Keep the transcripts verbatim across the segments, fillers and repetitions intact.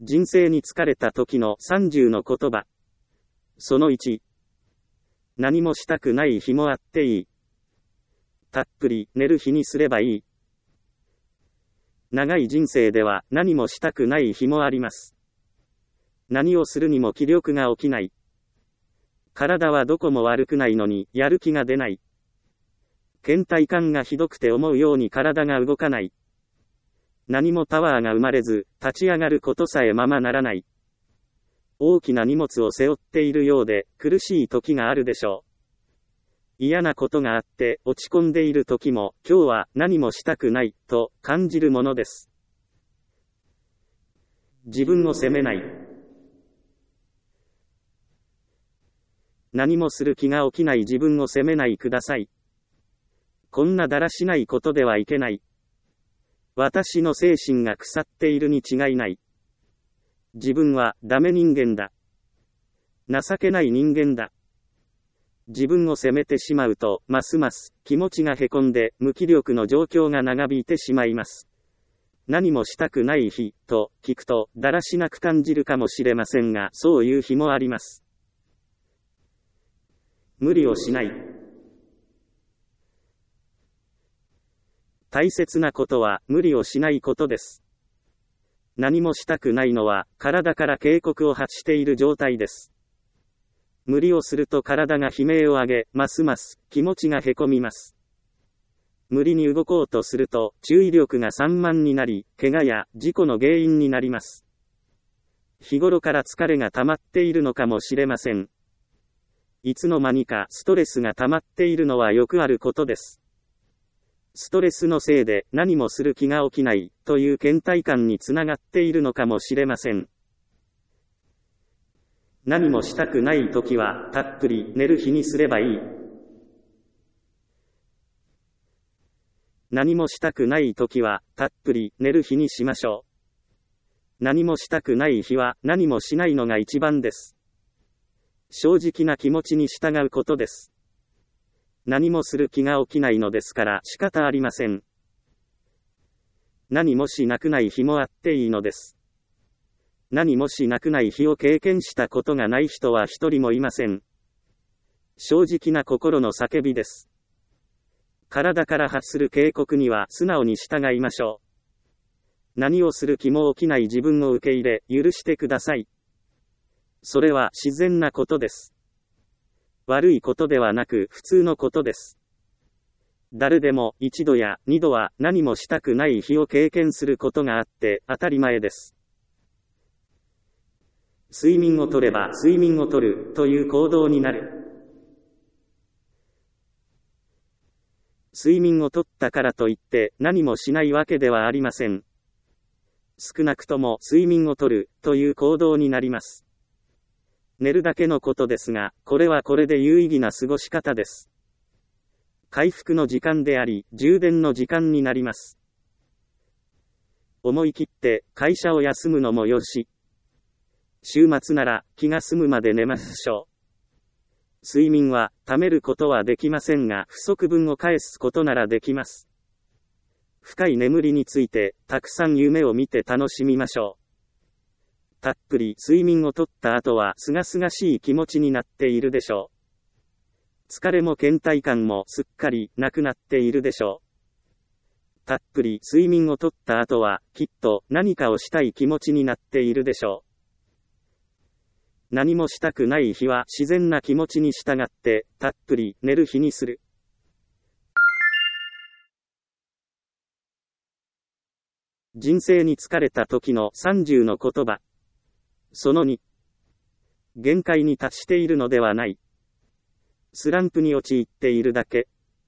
人生に疲れた時のさんじゅうの言葉。そのいち。何もしたくない日もあっていい。たっぷり寝る日にすればいい。長い人生では何もしたくない日もあります。何をするにも気力が起きない。体はどこも悪くないのにやる気が出ない。倦怠感がひどくて思うように体が動かない。何もパワーが生まれず、立ち上がることさえままならない。大きな荷物を背負っているようで、苦しい時があるでしょう。嫌なことがあって、落ち込んでいる時も、今日は何もしたくない、と感じるものです。自分を責めない。何もする気が起きない自分を責めないください。こんなだらしないことではいけない。私の精神が腐っているに違いない。自分はダメ人間だ。情けない人間だ。自分を責めてしまうと、ますます気持ちがへこんで無気力の状況が長引いてしまいます。何もしたくない日、と聞くと、だらしなく感じるかもしれませんが、そういう日もあります。無理をしない。大切なことは無理をしないことです。何もしたくないのは体から警告を発している状態です。無理をすると体が悲鳴を上げ、ますます気持ちがへこみます。無理に動こうとすると注意力が散漫になり、怪我や事故の原因になります。日頃から疲れが溜まっているのかもしれません。いつの間にかストレスが溜まっているのはよくあることです。ストレスのせいで何もする気が起きないという倦怠感につながっているのかもしれません。何もしたくないときはたっぷり寝る日にすればいい。何もしたくないときはたっぷり寝る日にしましょう。何もしたくない日は何もしないのが一番です。正直な気持ちに従うことです。何もする気が起きないのですから仕方ありません。何もしなくない日もあっていいのです。何もしなくない日を経験したことがない人は一人もいません。正直な心の叫びです。体から発する警告には素直に従いましょう。何をする気も起きない自分を受け入れ、許してください。それは自然なことです。悪いことではなく普通のことです。誰でも一度や二度は何もしたくない日を経験することがあって当たり前です。睡眠をとれば睡眠をとるという行動になる。睡眠をとったからといって何もしないわけではありません。少なくとも睡眠をとるという行動になります。寝るだけのことですが、これはこれで有意義な過ごし方です。回復の時間であり、充電の時間になります。思い切って会社を休むのもよし。週末なら気が済むまで寝ましょう。睡眠は貯めることはできませんが、不足分を返すことならできます。深い眠りについて、たくさん夢を見て楽しみましょう。たっぷり睡眠をとった後はすがすがしい気持ちになっているでしょう。疲れも倦怠感もすっかりなくなっているでしょう。たっぷり睡眠をとった後はきっと何かをしたい気持ちになっているでしょう。何もしたくない日は自然な気持ちに従ってたっぷり寝る日にする。人生に疲れた時のさんじゅうの言葉。そのに。限界に達しているのではない。スランプに陥っているだけ。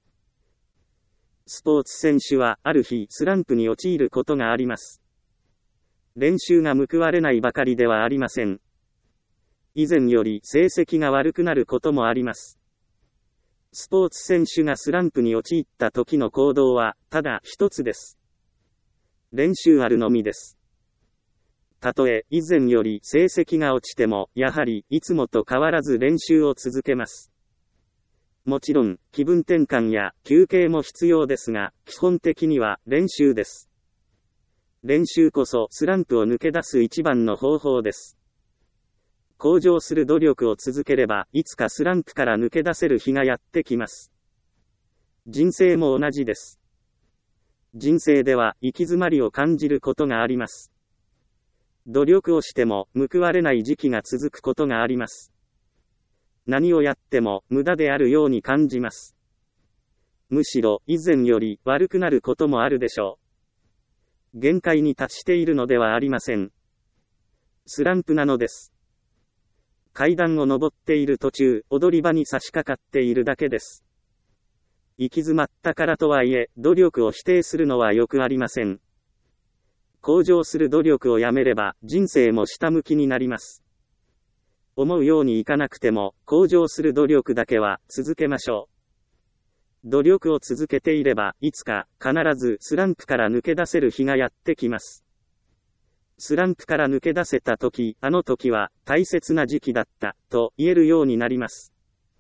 スポーツ選手はある日スランプに陥ることがあります。練習が報われないばかりではありません。以前より成績が悪くなることもあります。スポーツ選手がスランプに陥った時の行動はただ一つです。練習あるのみです。たとえ以前より成績が落ちても、やはりいつもと変わらず練習を続けます。もちろん、気分転換や休憩も必要ですが、基本的には練習です。 練習こそスランプを抜け出す一番の方法です。向上する努力を続ければ、いつかスランプから抜け出せる日がやってきます。人生も同じです。人生では行き詰まりを感じることがあります。努力をしても報われない時期が続くことがあります。何をやっても無駄であるように感じます。むしろ以前より悪くなることもあるでしょう。限界に達しているのではありません。スランプなのです。階段を登っている途中、踊り場に差し掛かっているだけです。行き詰まったからとはいえ、努力を否定するのはよくありません。向上する努力をやめれば、人生も下向きになります。思うようにいかなくても、向上する努力だけは続けましょう。努力を続けていれば、いつか必ずスランプから抜け出せる日がやってきます。スランプから抜け出せた時、あの時は大切な時期だったと言えるようになります。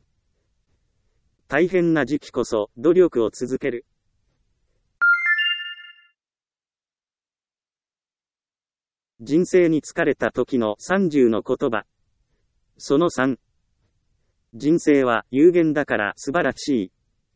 大変な時期こそ努力を続ける。人生に疲れた時のさんじゅうの言葉。そのさん。人生は有限だから素晴らしい。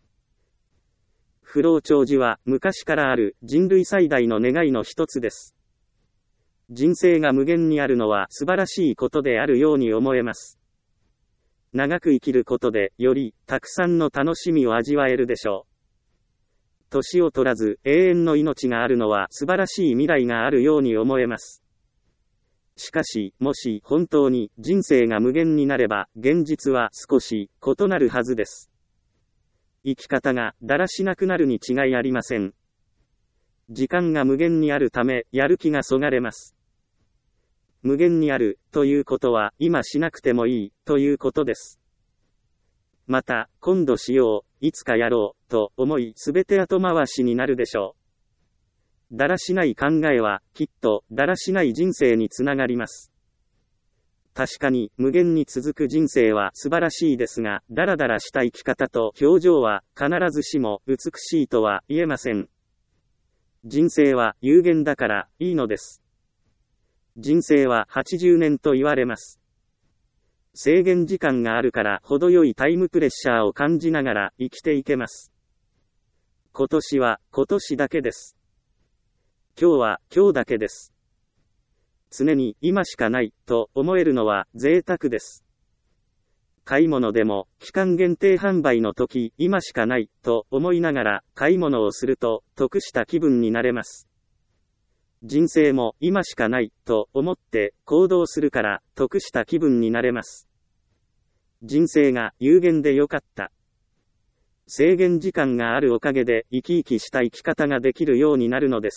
不老長寿は昔からある人類最大の願いの一つです。人生が無限にあるのは素晴らしいことであるように思えます。長く生きることでよりたくさんの楽しみを味わえるでしょう。年を取らず永遠の命があるのは素晴らしい未来があるように思えます。しかし、もし本当に人生が無限になれば現実は少し異なるはずです。生き方がだらしなくなるに違いありません。時間が無限にあるためやる気がそがれます。無限にあるということは今しなくてもいいということです。また、今度しよう、いつかやろうと思いすべて後回しになるでしょう。だらしない考えはきっとだらしない人生につながります。確かに無限に続く人生は素晴らしいですが、だらだらした生き方と表情は必ずしも美しいとは言えません。人生は有限だからいいのです。人生ははちじゅうねんと言われます。制限時間があるから程よいタイムプレッシャーを感じながら生きていけます。今年は今年だけです。今日は今日だけです。常に今しかないと思えるのは贅沢です。買い物でも期間限定販売の時今しかないと思いながら買い物をすると得した気分になれます。人生も今しかないと思って行動するから得した気分になれます。人生が有限でよかった。制限時間があるおかげで生き生きした生き方ができるようになるのです。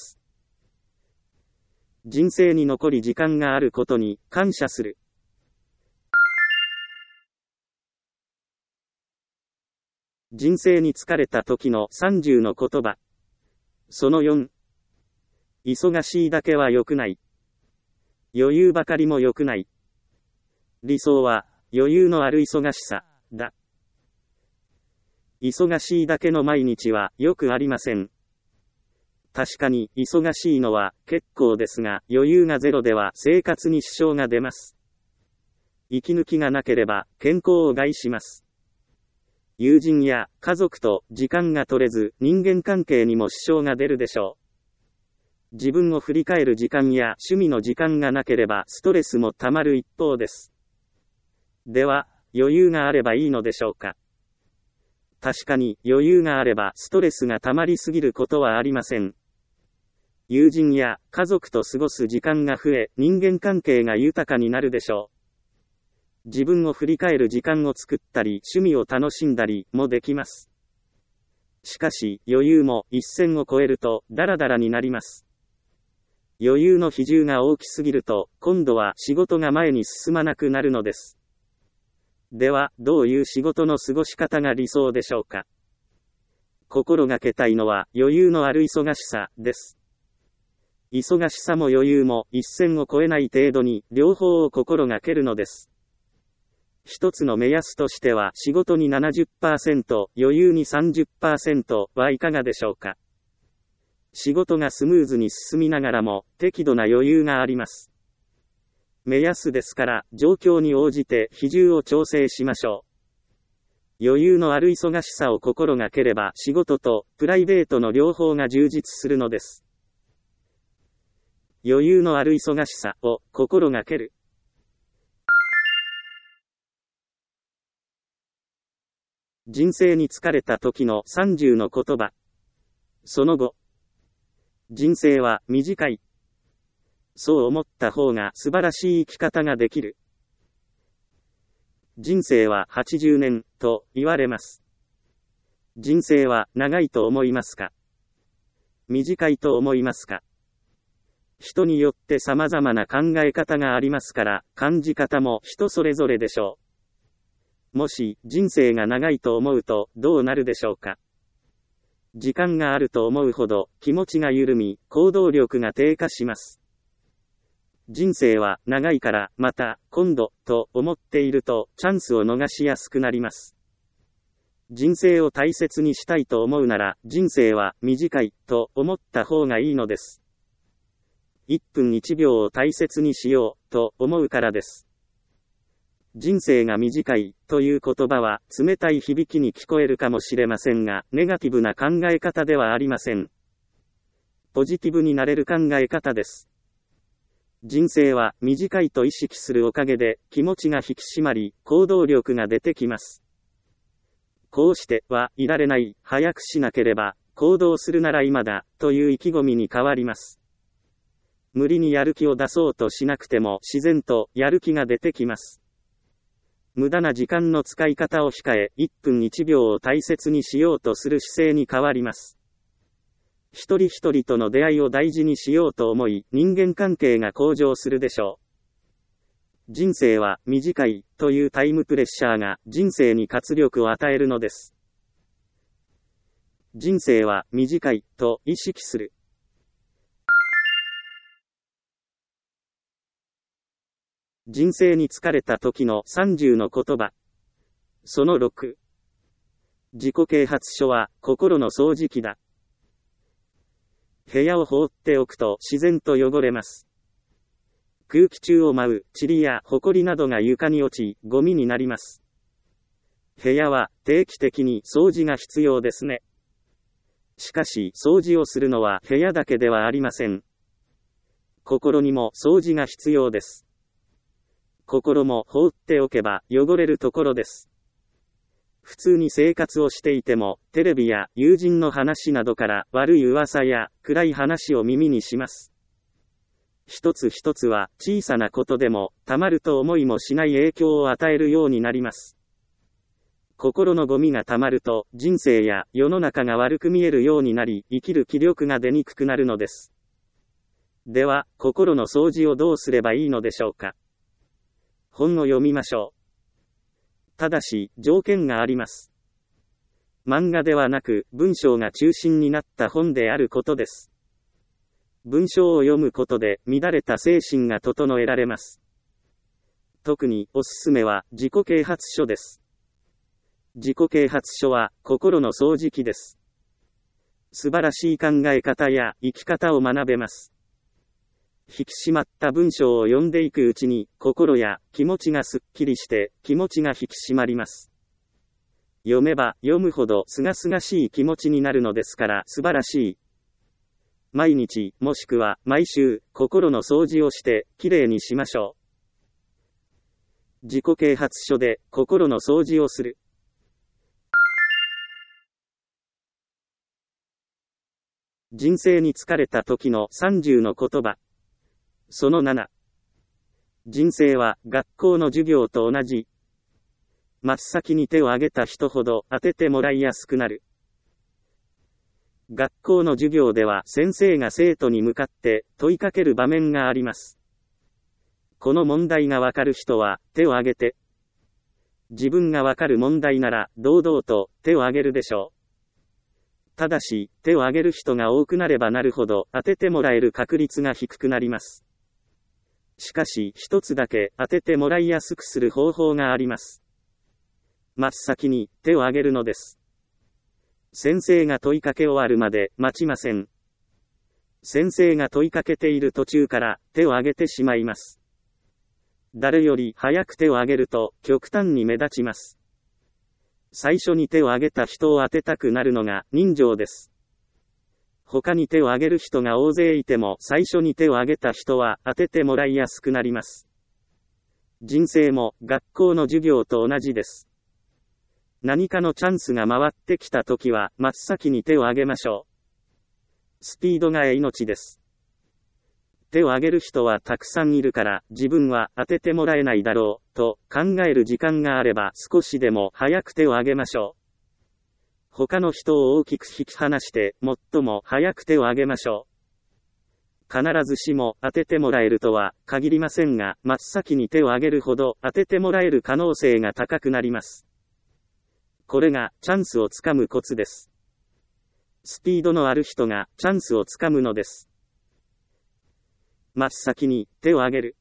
人生に残り時間があることに感謝する。人生に疲れた時のさんじゅうの言葉。そのよん。忙しいだけは良くない。余裕ばかりも良くない。理想は余裕のある忙しさだ。忙しいだけの毎日はよくありません。確かに忙しいのは結構ですが、余裕がゼロでは生活に支障が出ます。息抜きがなければ健康を害します。友人や家族と時間が取れず人間関係にも支障が出るでしょう。自分を振り返る時間や趣味の時間がなければストレスもたまる一方です。では、余裕があればいいのでしょうか。確かに余裕があればストレスがたまりすぎることはありません。友人や家族と過ごす時間が増え、人間関係が豊かになるでしょう。自分を振り返る時間を作ったり、趣味を楽しんだりもできます。しかし、余裕も一線を越えるとダラダラになります。余裕の比重が大きすぎると、今度は仕事が前に進まなくなるのです。では、どういう仕事の過ごし方が理想でしょうか。心がけたいのは余裕のある忙しさです。忙しさも余裕も一線を越えない程度に両方を心がけるのです。一つの目安としては仕事に ななじゅっパーセント、余裕に さんじゅっパーセント はいかがでしょうか。 仕事がスムーズに進みながらも、適度な余裕があります。目安ですから、状況に応じて比重を調整しましょう。余裕のある忙しさを心がければ、仕事とプライベートの両方が充実するのです。余裕のある忙しさを心がける。人生に疲れた時のさんじゅうの言葉。その後。人生は短い。そう思った方が素晴らしい生き方ができる。人生ははちじゅうねんと言われます。人生は長いと思いますか？短いと思いますか？人によって様々な考え方がありますから、感じ方も人それぞれでしょう。もし人生が長いと思うとどうなるでしょうか。時間があると思うほど気持ちが緩み、行動力が低下します。人生は長いからまた今度と思っているとチャンスを逃しやすくなります。人生を大切にしたいと思うなら人生は短いと思った方がいいのです。いっぷんいちびょうを大切にしようと思うからです。人生が短いという言葉は冷たい響きに聞こえるかもしれませんが、ネガティブな考え方ではありません。ポジティブになれる考え方です。人生は短いと意識するおかげで気持ちが引き締まり、行動力が出てきます。こうしてはいられない、早くしなければ、行動するなら今だという意気込みに変わります。無理にやる気を出そうとしなくても自然とやる気が出てきます。無駄な時間の使い方を控え、いっぷんいちびょうを大切にしようとする姿勢に変わります。一人一人との出会いを大事にしようと思い、人間関係が向上するでしょう。人生は短いというタイムプレッシャーが人生に活力を与えるのです。人生は短いと意識する。人生に疲れた時のさんじゅうの言葉。そのろく。自己啓発書は心の掃除機だ。部屋を放っておくと自然と汚れます。空気中を舞う塵や埃などが床に落ち、ゴミになります。部屋は定期的に掃除が必要ですね。しかし、掃除をするのは部屋だけではありません。心にも掃除が必要です。心も放っておけば汚れるところです。普通に生活をしていても、テレビや友人の話などから悪い噂や暗い話を耳にします。一つ一つは小さなことでも、たまると思いもしない影響を与えるようになります。心のゴミがたまると、人生や世の中が悪く見えるようになり、生きる気力が出にくくなるのです。では、心の掃除をどうすればいいのでしょうか。本を読みましょう。ただし、条件があります。漫画ではなく、文章が中心になった本であることです。文章を読むことで、乱れた精神が整えられます。特に、おすすめは、自己啓発書です。自己啓発書は、心の掃除機です。素晴らしい考え方や、生き方を学べます。引き締まった文章を読んでいくうちに、心や気持ちがすっきりして、気持ちが引き締まります。読めば読むほどすがすがしい気持ちになるのですから素晴らしい。毎日、もしくは毎週、心の掃除をして、きれいにしましょう。自己啓発書で、心の掃除をする。人生に疲れた時のさんじゅうの言葉。そのなな。人生は学校の授業と同じ。真っ先に手を挙げた人ほど当ててもらいやすくなる。学校の授業では先生が生徒に向かって問いかける場面があります。この問題がわかる人は手を挙げて。自分がわかる問題なら堂々と手を挙げるでしょう。ただし、手を挙げる人が多くなればなるほど当ててもらえる確率が低くなります。しかし、一つだけ当ててもらいやすくする方法があります。真っ先に手を挙げるのです。先生が問いかけ終わるまで待ちません。 先生が問いかけている途中から手を挙げてしまいます。誰より早く手を挙げると極端に目立ちます。最初に手を挙げた人を当てたくなるのが人情です。他に手を挙げる人が大勢いても最初に手を挙げた人は当ててもらいやすくなります。人生も学校の授業と同じです。何かのチャンスが回ってきたときは真っ先に手を挙げましょう。スピードが命です。手を挙げる人はたくさんいるから自分は当ててもらえないだろうと考える時間があれば少しでも早く手を挙げましょう。他の人を大きく引き離して最も早く手を挙げましょう。必ずしも当ててもらえるとは限りませんが、真っ先に手を挙げるほど当ててもらえる可能性が高くなります。これがチャンスをつかむコツです。スピードのある人がチャンスをつかむのです。真っ先に手を挙げる。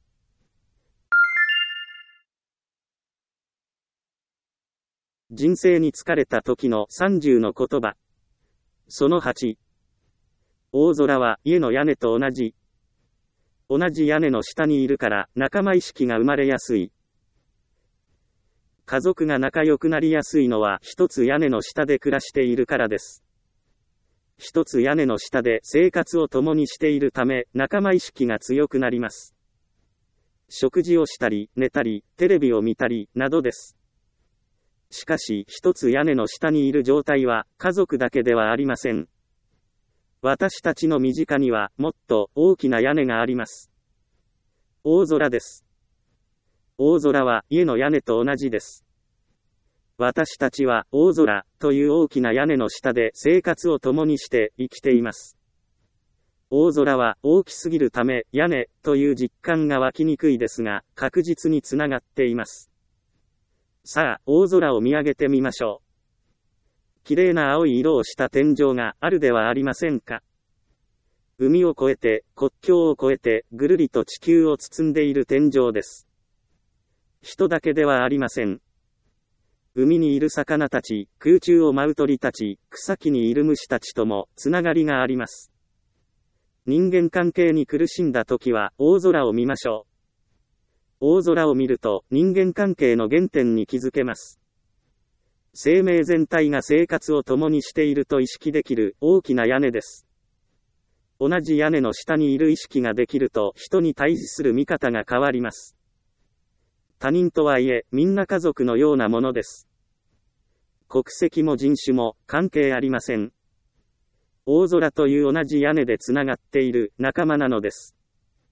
人生に疲れた時のさんじゅうの言葉。そのはち。大空は家の屋根と同じ。同じ屋根の下にいるから仲間意識が生まれやすい。家族が仲良くなりやすいのは一つ屋根の下で暮らしているからです。一つ屋根の下で生活を共にしているため仲間意識が強くなります。食事をしたり、寝たり、テレビを見たり、などです。しかし一つ屋根の下にいる状態は家族だけではありません。私たちの身近にはもっと大きな屋根があります。大空です。大空は家の屋根と同じです。私たちは大空という大きな屋根の下で生活を共にして生きています。大空は大きすぎるため屋根という実感が湧きにくいですが確実につながっています。さあ、大空を見上げてみましょう。綺麗な青い色をした天井があるではありませんか。海を越えて、国境を越えて、ぐるりと地球を包んでいる天井です。人だけではありません。海にいる魚たち、空中を舞う鳥たち、草木にいる虫たちともつながりがあります。人間関係に苦しんだ時は大空を見ましょう。大空を見ると人間関係の原点に気づけます。生命全体が生活を共にしていると意識できる大きな屋根です。同じ屋根の下にいる意識ができると人に対峙する見方が変わります。他人とはいえみんな家族のようなものです。国籍も人種も関係ありません。大空という同じ屋根でつながっている仲間なのです。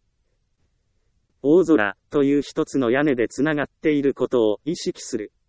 大空という一つの屋根でつながっていることを意識する。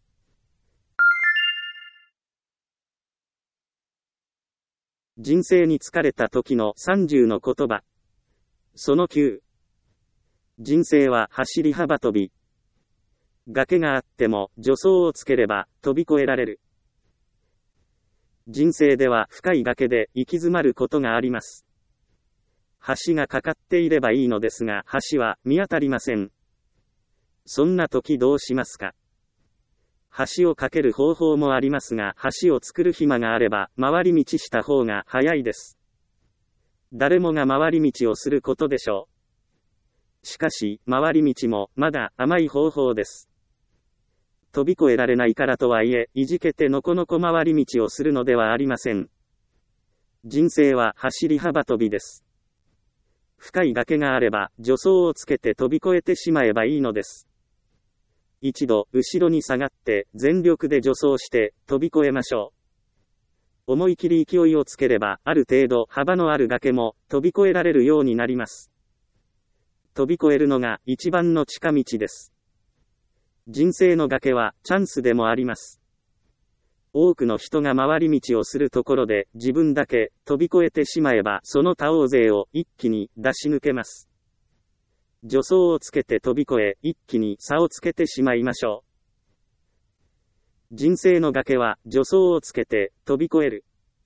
人生に疲れた時のさんじゅうの言葉。そのきゅう。人生は走り幅跳び。崖があっても助走をつければ飛び越えられる。人生では深い崖で行き詰まることがあります。橋がかかっていればいいのですが橋は見当たりません。そんな時どうしますか。橋を架ける方法もありますが橋を作る暇があれば回り道した方が早いです。誰もが回り道をすることでしょう。しかし回り道もまだ甘い方法です。飛び越えられないからとはいえいじけてのこのこ回り道をするのではありません。人生は走り幅跳びです。深い崖があれば助走をつけて飛び越えてしまえばいいのです。一度後ろに下がって全力で助走して飛び越えましょう。思い切り勢いをつければある程度幅のある崖も飛び越えられるようになります。飛び越えるのが一番の近道です。人生の崖はチャンスでもあります。多くの人が回り道をするところで自分だけ飛び越えてしまえばその他大勢を一気に出し抜けます。助走をつけて飛び越え一気に差をつけてしまいましょう。人生の崖は助走をつけて飛び越える。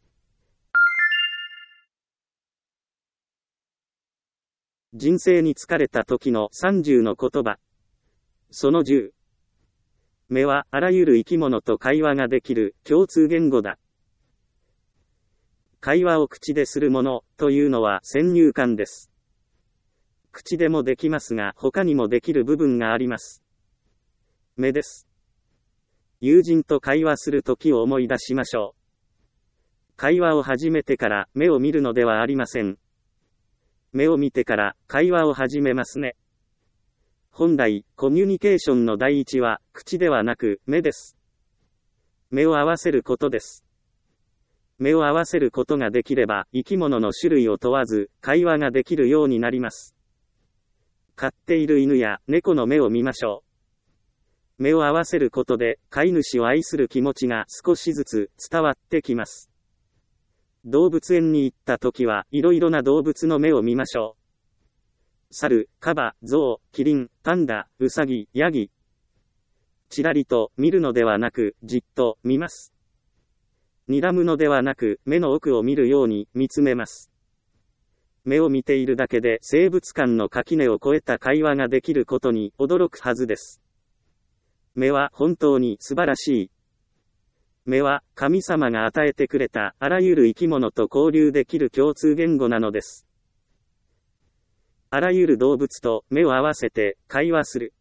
人生に疲れた時のさんじゅうの言葉。そのじゅう。目はあらゆる生き物と会話ができる共通言語だ。 会話を口でするもの、というのは先入観です。口でもできますが、他にもできる部分があります。目です。友人と会話するときを思い出しましょう。会話を始めてから目を見るのではありません。目を見てから会話を始めますね。本来、コミュニケーションの第一は、口ではなく、目です。目を合わせることです。目を合わせることができれば、生き物の種類を問わず、会話ができるようになります。飼っている犬や猫の目を見ましょう。目を合わせることで、飼い主を愛する気持ちが少しずつ伝わってきます。動物園に行った時は、いろいろな動物の目を見ましょう。猿、カバ、ゾウ、キリン、パンダ、ウサギ、ヤギ。ちらりと見るのではなく、じっと見ます。睨むのではなく、目の奥を見るように見つめます。目を見ているだけで生物間の垣根を越えた会話ができることに驚くはずです。目は本当に素晴らしい。目は神様が与えてくれたあらゆる生き物と交流できる共通言語なのです。あらゆる動物と目を合わせて会話する。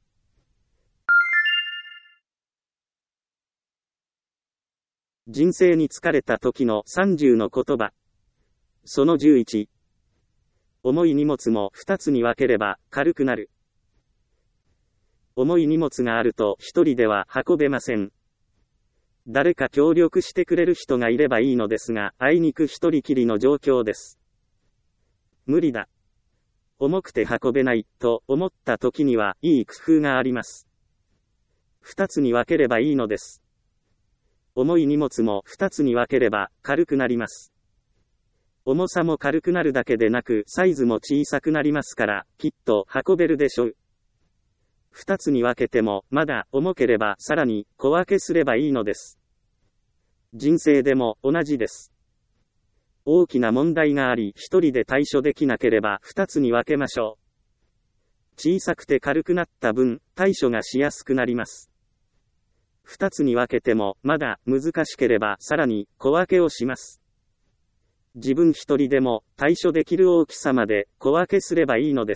人生に疲れた時のさんじゅうの言葉。そのじゅういち。重い荷物もふたつに分ければ軽くなる。重い荷物があると一人では運べません。誰か協力してくれる人がいればいいのですが、あいにく一人きりの状況です。無理だ。重くて運べないと思った時にはいい工夫があります。二つに分ければいいのです。重い荷物も二つに分ければ軽くなります。重さも軽くなるだけでなくサイズも小さくなりますから、きっと運べるでしょう。二つに分けてもまだ重ければさらに小分けすればいいのです。人生でも同じです。大きな問題があり一人で対処できなければ二つに分けましょう。小さくて軽くなった分、対処がしやすくなります。二つに分けてもまだ難しければさらに小分けをします。自分一人でも対処できる大きさまで小分けすればいいのです。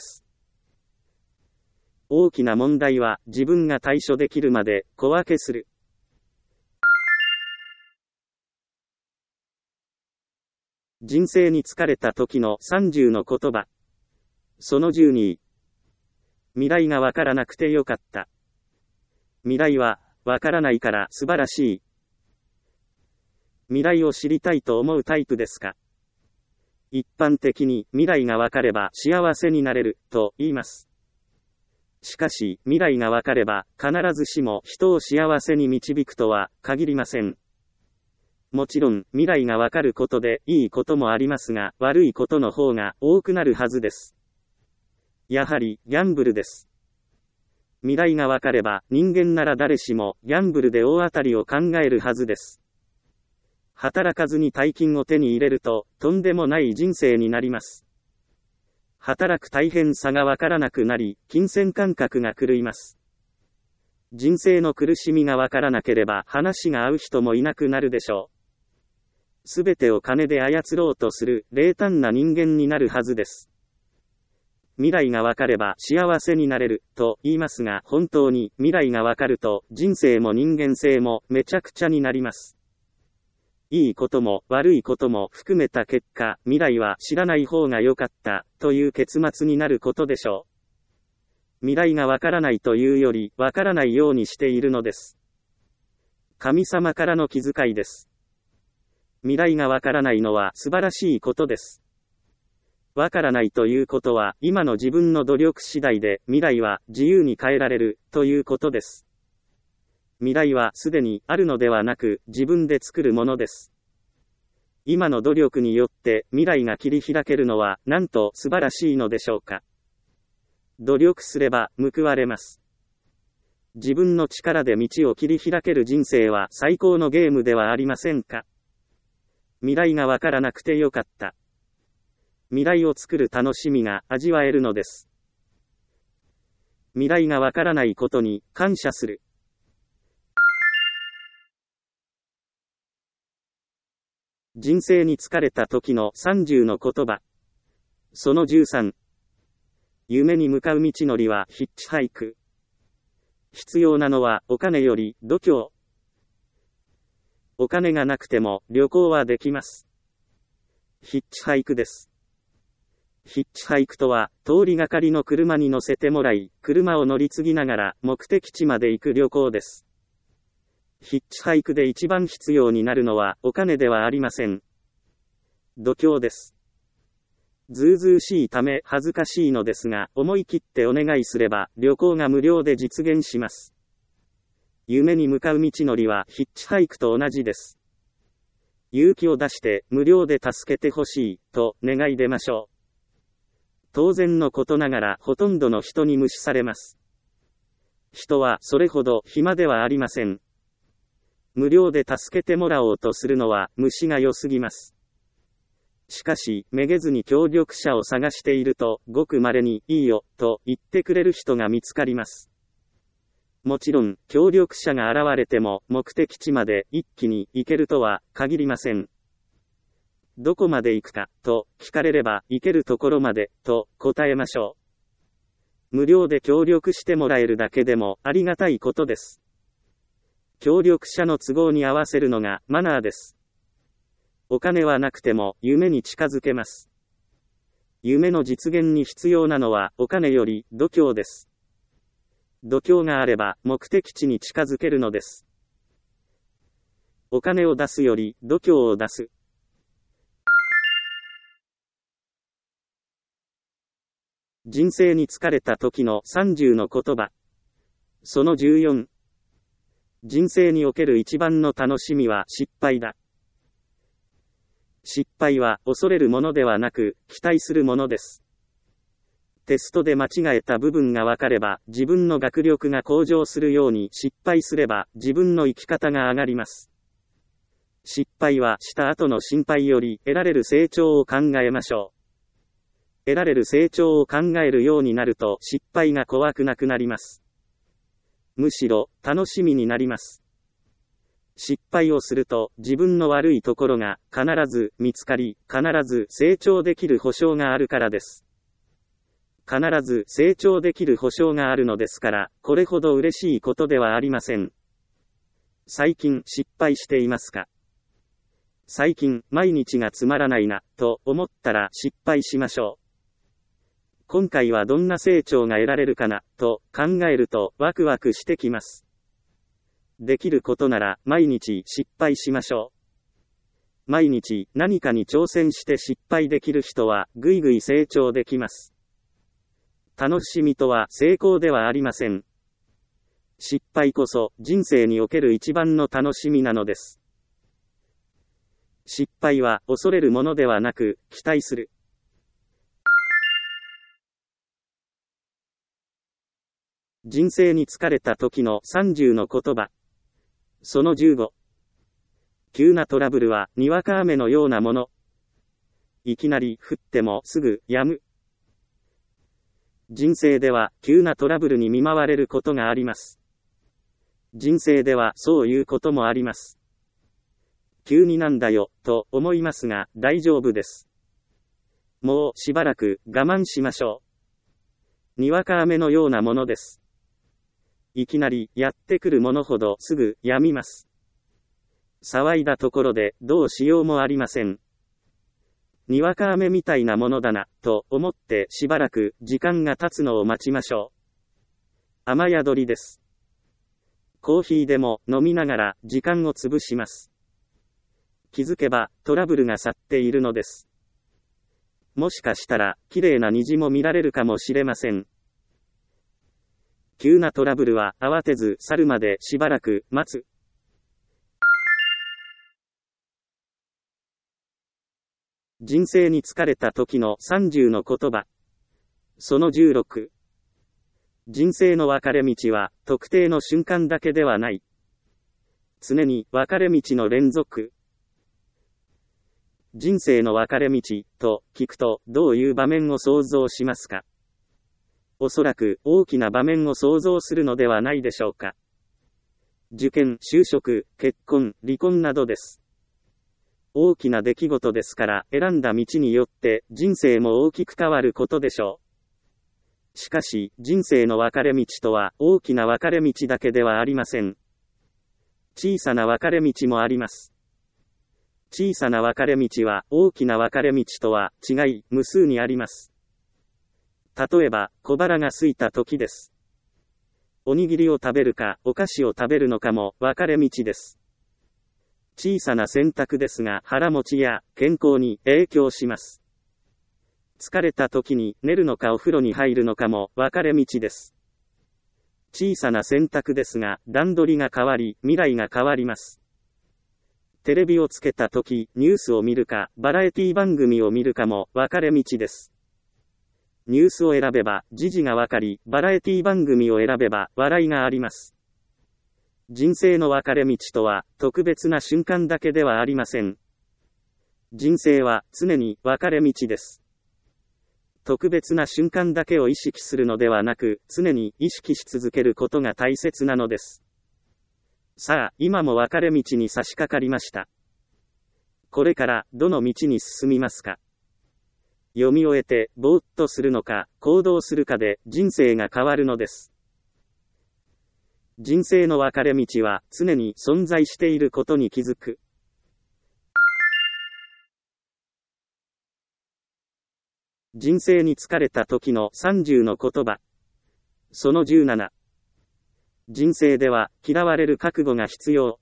大きな問題は自分が対処できるまで小分けする。人生に疲れた時のさんじゅうの言葉。そのじゅうに。未来がわからなくてよかった。未来はわからないから素晴らしい。未来を知りたいと思うタイプですか？一般的に未来がわかれば幸せになれると言います。しかし未来がわかれば必ずしも人を幸せに導くとは限りません。もちろん未来がわかることでいいこともありますが、悪いことの方が多くなるはずです。やはりギャンブルです。未来がわかれば人間なら誰しもギャンブルで大当たりを考えるはずです。働かずに大金を手に入れると、とんでもない人生になります。働く大変さがわからなくなり、金銭感覚が狂います。人生の苦しみがわからなければ話が合う人もいなくなるでしょう。すべてを金で操ろうとする冷淡な人間になるはずです。未来がわかれば幸せになれると言いますが、本当に未来がわかると人生も人間性もめちゃくちゃになります。いいことも悪いことも含めた結果、未来は知らない方が良かったという結末になることでしょう。未来がわからないというよりわからないようにしているのです。神様からの気遣いです。未来がわからないのは素晴らしいことです。わからないということは今の自分の努力次第で未来は自由に変えられるということです。未来はすでにあるのではなく自分で作るものです。今の努力によって未来が切り開けるのはなんと素晴らしいのでしょうか。努力すれば報われます。自分の力で道を切り開ける人生は最高のゲームではありませんか。未来がわからなくてよかった。未来を作る楽しみが味わえるのです。未来がわからないことに感謝する。 人生に疲れた時のさんじゅうの言葉。そのじゅうさん。夢に向かう道のりはヒッチハイク。必要なのはお金より度胸。お金がなくても旅行はできます。ヒッチハイクです。ヒッチハイクとは、通りがかりの車に乗せてもらい、車を乗り継ぎながら目的地まで行く旅行です。ヒッチハイクで一番必要になるのはお金ではありません。度胸です。ずうずうしいため恥ずかしいのですが、思い切ってお願いすれば旅行が無料で実現します。夢に向かう道のりはヒッチハイクと同じです。勇気を出して無料で助けてほしいと願い出ましょう。当然のことながらほとんどの人に無視されます。人はそれほど暇ではありません。無料で助けてもらおうとするのは虫が良すぎます。しかし、めげずに協力者を探していると、ごく稀にいいよと言ってくれる人が見つかります。もちろん、協力者が現れても目的地まで一気に行けるとは限りません。どこまで行くかと聞かれれば行けるところまでと答えましょう。無料で協力してもらえるだけでもありがたいことです。協力者の都合に合わせるのがマナーです。お金はなくても夢に近づけます。夢の実現に必要なのはお金より度胸です。度胸があれば目的地に近づけるのです。お金を出すより度胸を出す。人生に疲れた時のさんじゅうの言葉。そのじゅうよん。人生における一番の楽しみは失敗だ。失敗は恐れるものではなく、期待するものです。テストで間違えた部分が分かれば、自分の学力が向上するように失敗すれば、自分の生き方が上がります。失敗はした後の心配より得られる成長を考えましょう。得られる成長を考えるようになると失敗が怖くなくなります。むしろ楽しみになります。失敗をすると自分の悪いところが必ず見つかり、必ず成長できる保証があるからです。必ず成長できる保証があるのですから、これほど嬉しいことではありません。最近失敗していますか？最近毎日がつまらないなと思ったら失敗しましょう。今回はどんな成長が得られるかなと考えるとワクワクしてきます。できることなら毎日失敗しましょう。毎日何かに挑戦して失敗できる人はぐいぐい成長できます。楽しみとは成功ではありません。失敗こそ人生における一番の楽しみなのです。失敗は恐れるものではなく期待する。人生に疲れた時のさんじゅうの言葉。そのじゅうご。急なトラブルはにわか雨のようなもの。いきなり降ってもすぐ止む。人生では急なトラブルに見舞われることがあります。人生ではそういうこともあります。急になんだよと思いますが大丈夫です。もうしばらく我慢しましょう。にわか雨のようなものです。いきなりやってくるものほどすぐ止みます。騒いだところでどうしようもありません。にわか雨みたいなものだなと思ってしばらく時間が経つのを待ちましょう。雨宿りです。コーヒーでも飲みながら時間を潰します。気づけばトラブルが去っているのです。もしかしたら綺麗な虹も見られるかもしれません。急なトラブルは慌てず去るまでしばらく待つ。人生に疲れた時のさんじゅうの言葉。そのじゅうろく。人生の分かれ道は特定の瞬間だけではない。常に分かれ道の連続。人生の分かれ道と聞くとどういう場面を想像しますか？おそらく大きな場面を想像するのではないでしょうか。受験、就職、結婚、離婚などです。 大きな出来事ですから、選んだ道によって人生も大きく変わることでしょう。しかし、人生の分かれ道とは大きな分かれ道だけではありません。小さな分かれ道もあります。小さな分かれ道は大きな分かれ道とは違い、無数にあります。例えば、小腹が空いた時です。おにぎりを食べるか、お菓子を食べるのかも分かれ道です。小さな選択ですが、腹持ちや健康に影響します。疲れた時に寝るのかお風呂に入るのかも分かれ道です。小さな選択ですが、段取りが変わり、未来が変わります。テレビをつけた時、ニュースを見るか、バラエティ番組を見るかも分かれ道です。ニュースを選べば、時事がわかり、バラエティ番組を選べば、笑いがあります。人生の分かれ道とは、特別な瞬間だけではありません。人生は、常に分かれ道です。特別な瞬間だけを意識するのではなく、常に意識し続けることが大切なのです。さあ、今も分かれ道に差し掛かりました。これから、どの道に進みますか？読み終えて、ぼーっとするのか、行動するかで、人生が変わるのです。人生の分かれ道は、常に存在していることに気づく。人生に疲れた時のさんじゅうの言葉。そのじゅうなな。人生では、嫌われる覚悟が必要。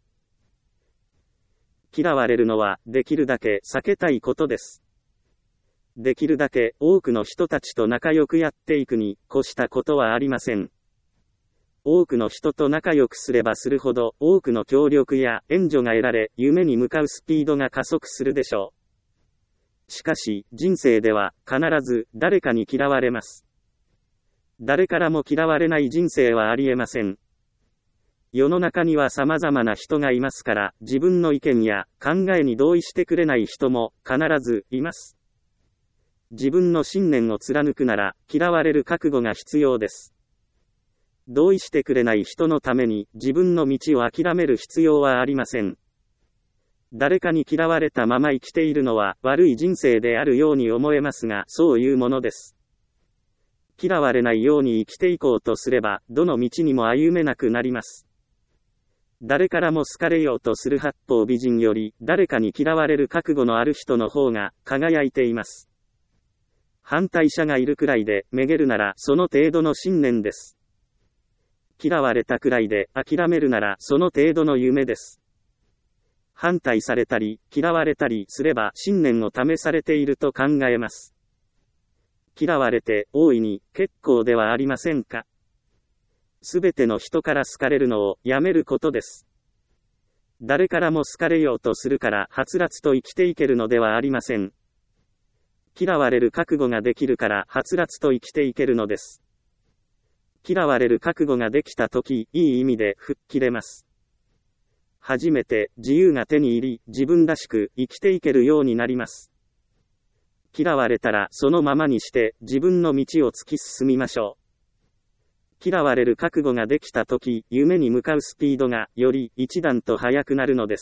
嫌われるのは、できるだけ避けたいことです。できるだけ多くの人たちと仲良くやっていくに越したことはありません。多くの人と仲良くすればするほど多くの協力や援助が得られ、夢に向かうスピードが加速するでしょう。しかし、人生では必ず誰かに嫌われます。誰からも嫌われない人生はありえません。世の中には様々な人がいますから、自分の意見や考えに同意してくれない人も必ずいます。自分の信念を貫くなら、嫌われる覚悟が必要です。同意してくれない人のために自分の道を諦める必要はありません。誰かに嫌われたまま生きているのは悪い人生であるように思えますが、そういうものです。嫌われないように生きていこうとすれば、どの道にも歩めなくなります。誰からも好かれようとする八方美人より、誰かに嫌われる覚悟のある人の方が輝いています。反対者がいるくらいでめげるならその程度の信念です。嫌われたくらいで諦めるならその程度の夢です。反対されたり嫌われたりすれば信念を試されていると考えます。嫌われて大いに結構ではありませんか。すべての人から好かれるのをやめることです。誰からも好かれようとするからはつらつと生きていけるのではありません。嫌われる覚悟ができるからはつらつと生きていけるのです。嫌われる覚悟ができたとき、いい意味で吹っ切れます。初めて自由が手に入り、自分らしく生きていけるようになります。嫌われたらそのままにして自分の道を突き進みましょう。嫌われる覚悟ができたとき、夢に向かうスピードがより一段と速くなるのです。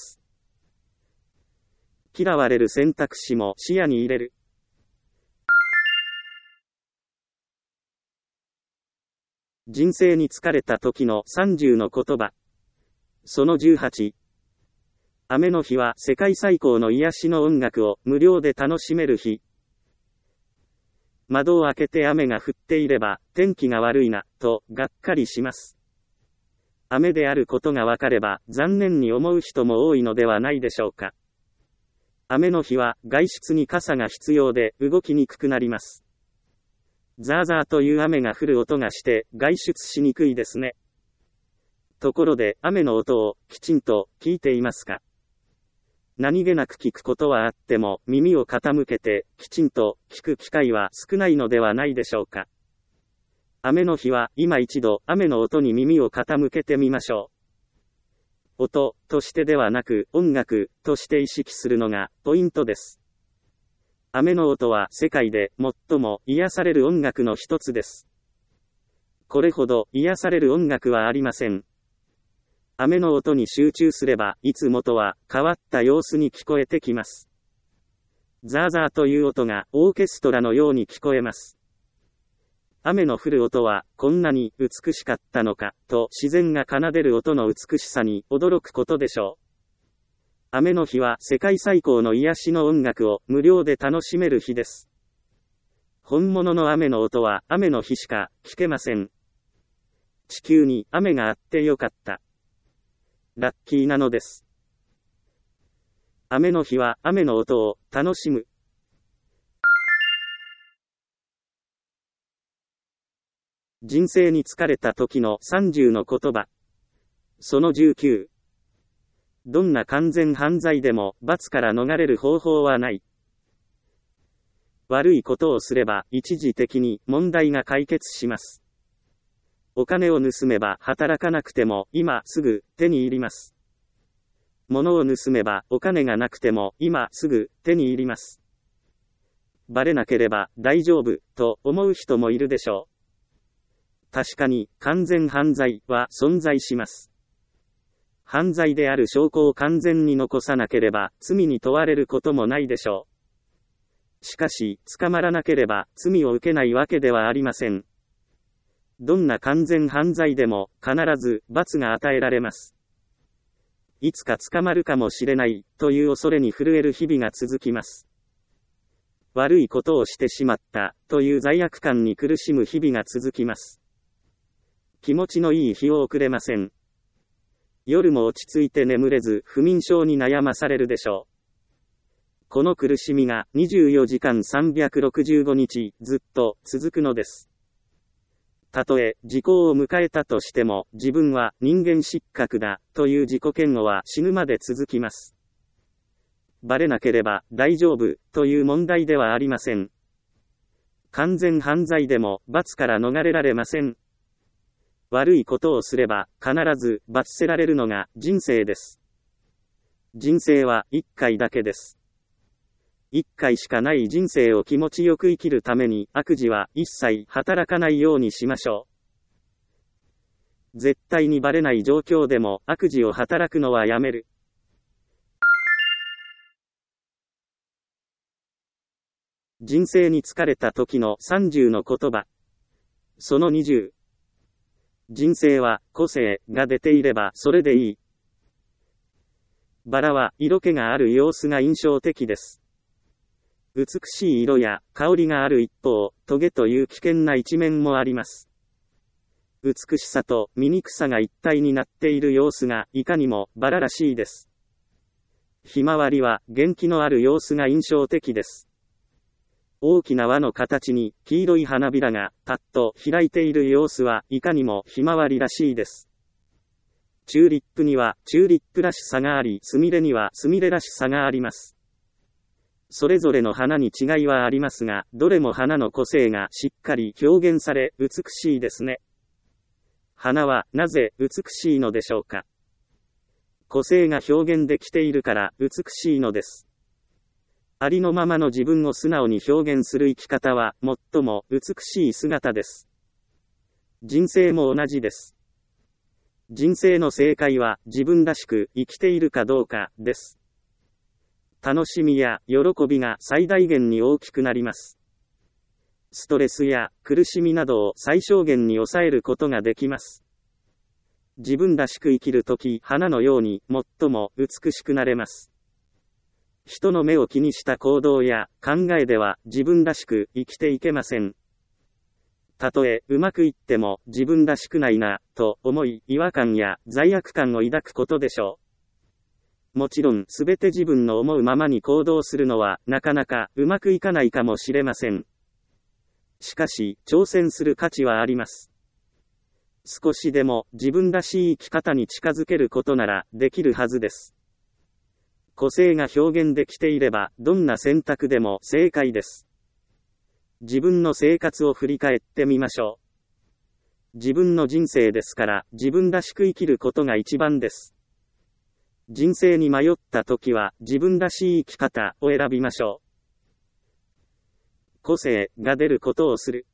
嫌われる選択肢も視野に入れる。人生に疲れた時のさんじゅうの言葉。そのじゅうはち。雨の日は世界最高の癒しの音楽を無料で楽しめる日。窓を開けて雨が降っていれば、天気が悪いな、と、がっかりします。雨であることがわかれば、残念に思う人も多いのではないでしょうか。雨の日は、外出に傘が必要で、動きにくくなります。ザーザーという雨が降る音がして、外出しにくいですね。ところで、雨の音を、きちんと、聞いていますか？何気なく聞くことはあっても、耳を傾けて、きちんと、聞く機会は少ないのではないでしょうか。雨の日は、今一度、雨の音に耳を傾けてみましょう。音、としてではなく、音楽、として意識するのが、ポイントです。雨の音は、世界で、最も、癒される音楽の一つです。これほど、癒される音楽はありません。 雨の音に集中すれば、いつもとは変わった様子に聞こえてきます。ザーザーという音がオーケストラのように聞こえます。雨の降る音はこんなに美しかったのか、と自然が奏でる音の美しさに驚くことでしょう。雨の日は世界最高の癒しの音楽を無料で楽しめる日です。本物の雨の音は雨の日しか聞けません。地球に雨があってよかった。ラッキーなのです。雨の日は雨の音を楽しむ。人生に疲れた時のさんじゅうの言葉。そのじゅうきゅう。どんな完全犯罪でも罰から逃れる方法はない。悪いことをすれば一時的に問題が解決します。お金を盗めば働かなくても今すぐ手に入ります。物を盗めばお金がなくても今すぐ手に入ります。バレなければ大丈夫と思う人もいるでしょう。確かに完全犯罪は存在します。犯罪である証拠を完全に残さなければ罪に問われることもないでしょう。しかし、捕まらなければ罪を受けないわけではありません。どんな完全犯罪でも必ず罰が与えられます。いつか捕まるかもしれないという恐れに震える日々が続きます。悪いことをしてしまったという罪悪感に苦しむ日々が続きます。気持ちのいい日を送れません。夜も落ち着いて眠れず不眠症に悩まされるでしょう。この苦しみがにじゅうよじかんさんびゃくろくじゅうごにちずっと続くのです。たとえ時効を迎えたとしても自分は人間失格だという自己嫌悪は死ぬまで続きます。バレなければ大丈夫という問題ではありません。完全犯罪でも罰から逃れられません。悪いことをすれば必ず罰せられるのが人生です。人生は一回だけです。一回しかない人生を気持ちよく生きるために悪事は一切働かないようにしましょう。絶対にバレない状況でも悪事を働くのはやめる。人生に疲れた時のさんじゅうの言葉。そのにじゅう。人生は個性が出ていればそれでいい。バラは色気がある様子が印象的です。美しい色や香りがある一方、トゲという危険な一面もあります。美しさと醜さが一体になっている様子がいかにもバラらしいです。ひまわりは元気のある様子が印象的です。大きな輪の形に黄色い花びらがパッと開いている様子はいかにもひまわりらしいです。チューリップにはチューリップらしさがあり、スミレにはスミレらしさがあります。それぞれの花に違いはありますが、どれも花の個性がしっかり表現され美しいですね。花はなぜ美しいのでしょうか。個性が表現できているから美しいのです。ありのままの自分を素直に表現する生き方は最も美しい姿です。人生も同じです。人生の正解は自分らしく生きているかどうかです。楽しみや喜びが最大限に大きくなります。ストレスや苦しみなどを最小限に抑えることができます。自分らしく生きるとき、花のように最も美しくなれます。人の目を気にした行動や考えでは自分らしく生きていけません。たとえうまくいっても自分らしくないなと思い違和感や罪悪感を抱くことでしょう。もちろんすべて自分の思うままに行動するのはなかなかうまくいかないかもしれません。しかし挑戦する価値はあります。少しでも自分らしい生き方に近づけることならできるはずです。個性が表現できていればどんな選択でも正解です。自分の生活を振り返ってみましょう。自分の人生ですから自分らしく生きることが一番です。人生に迷った時は自分らしい生き方を選びましょう。個性が出ることをする。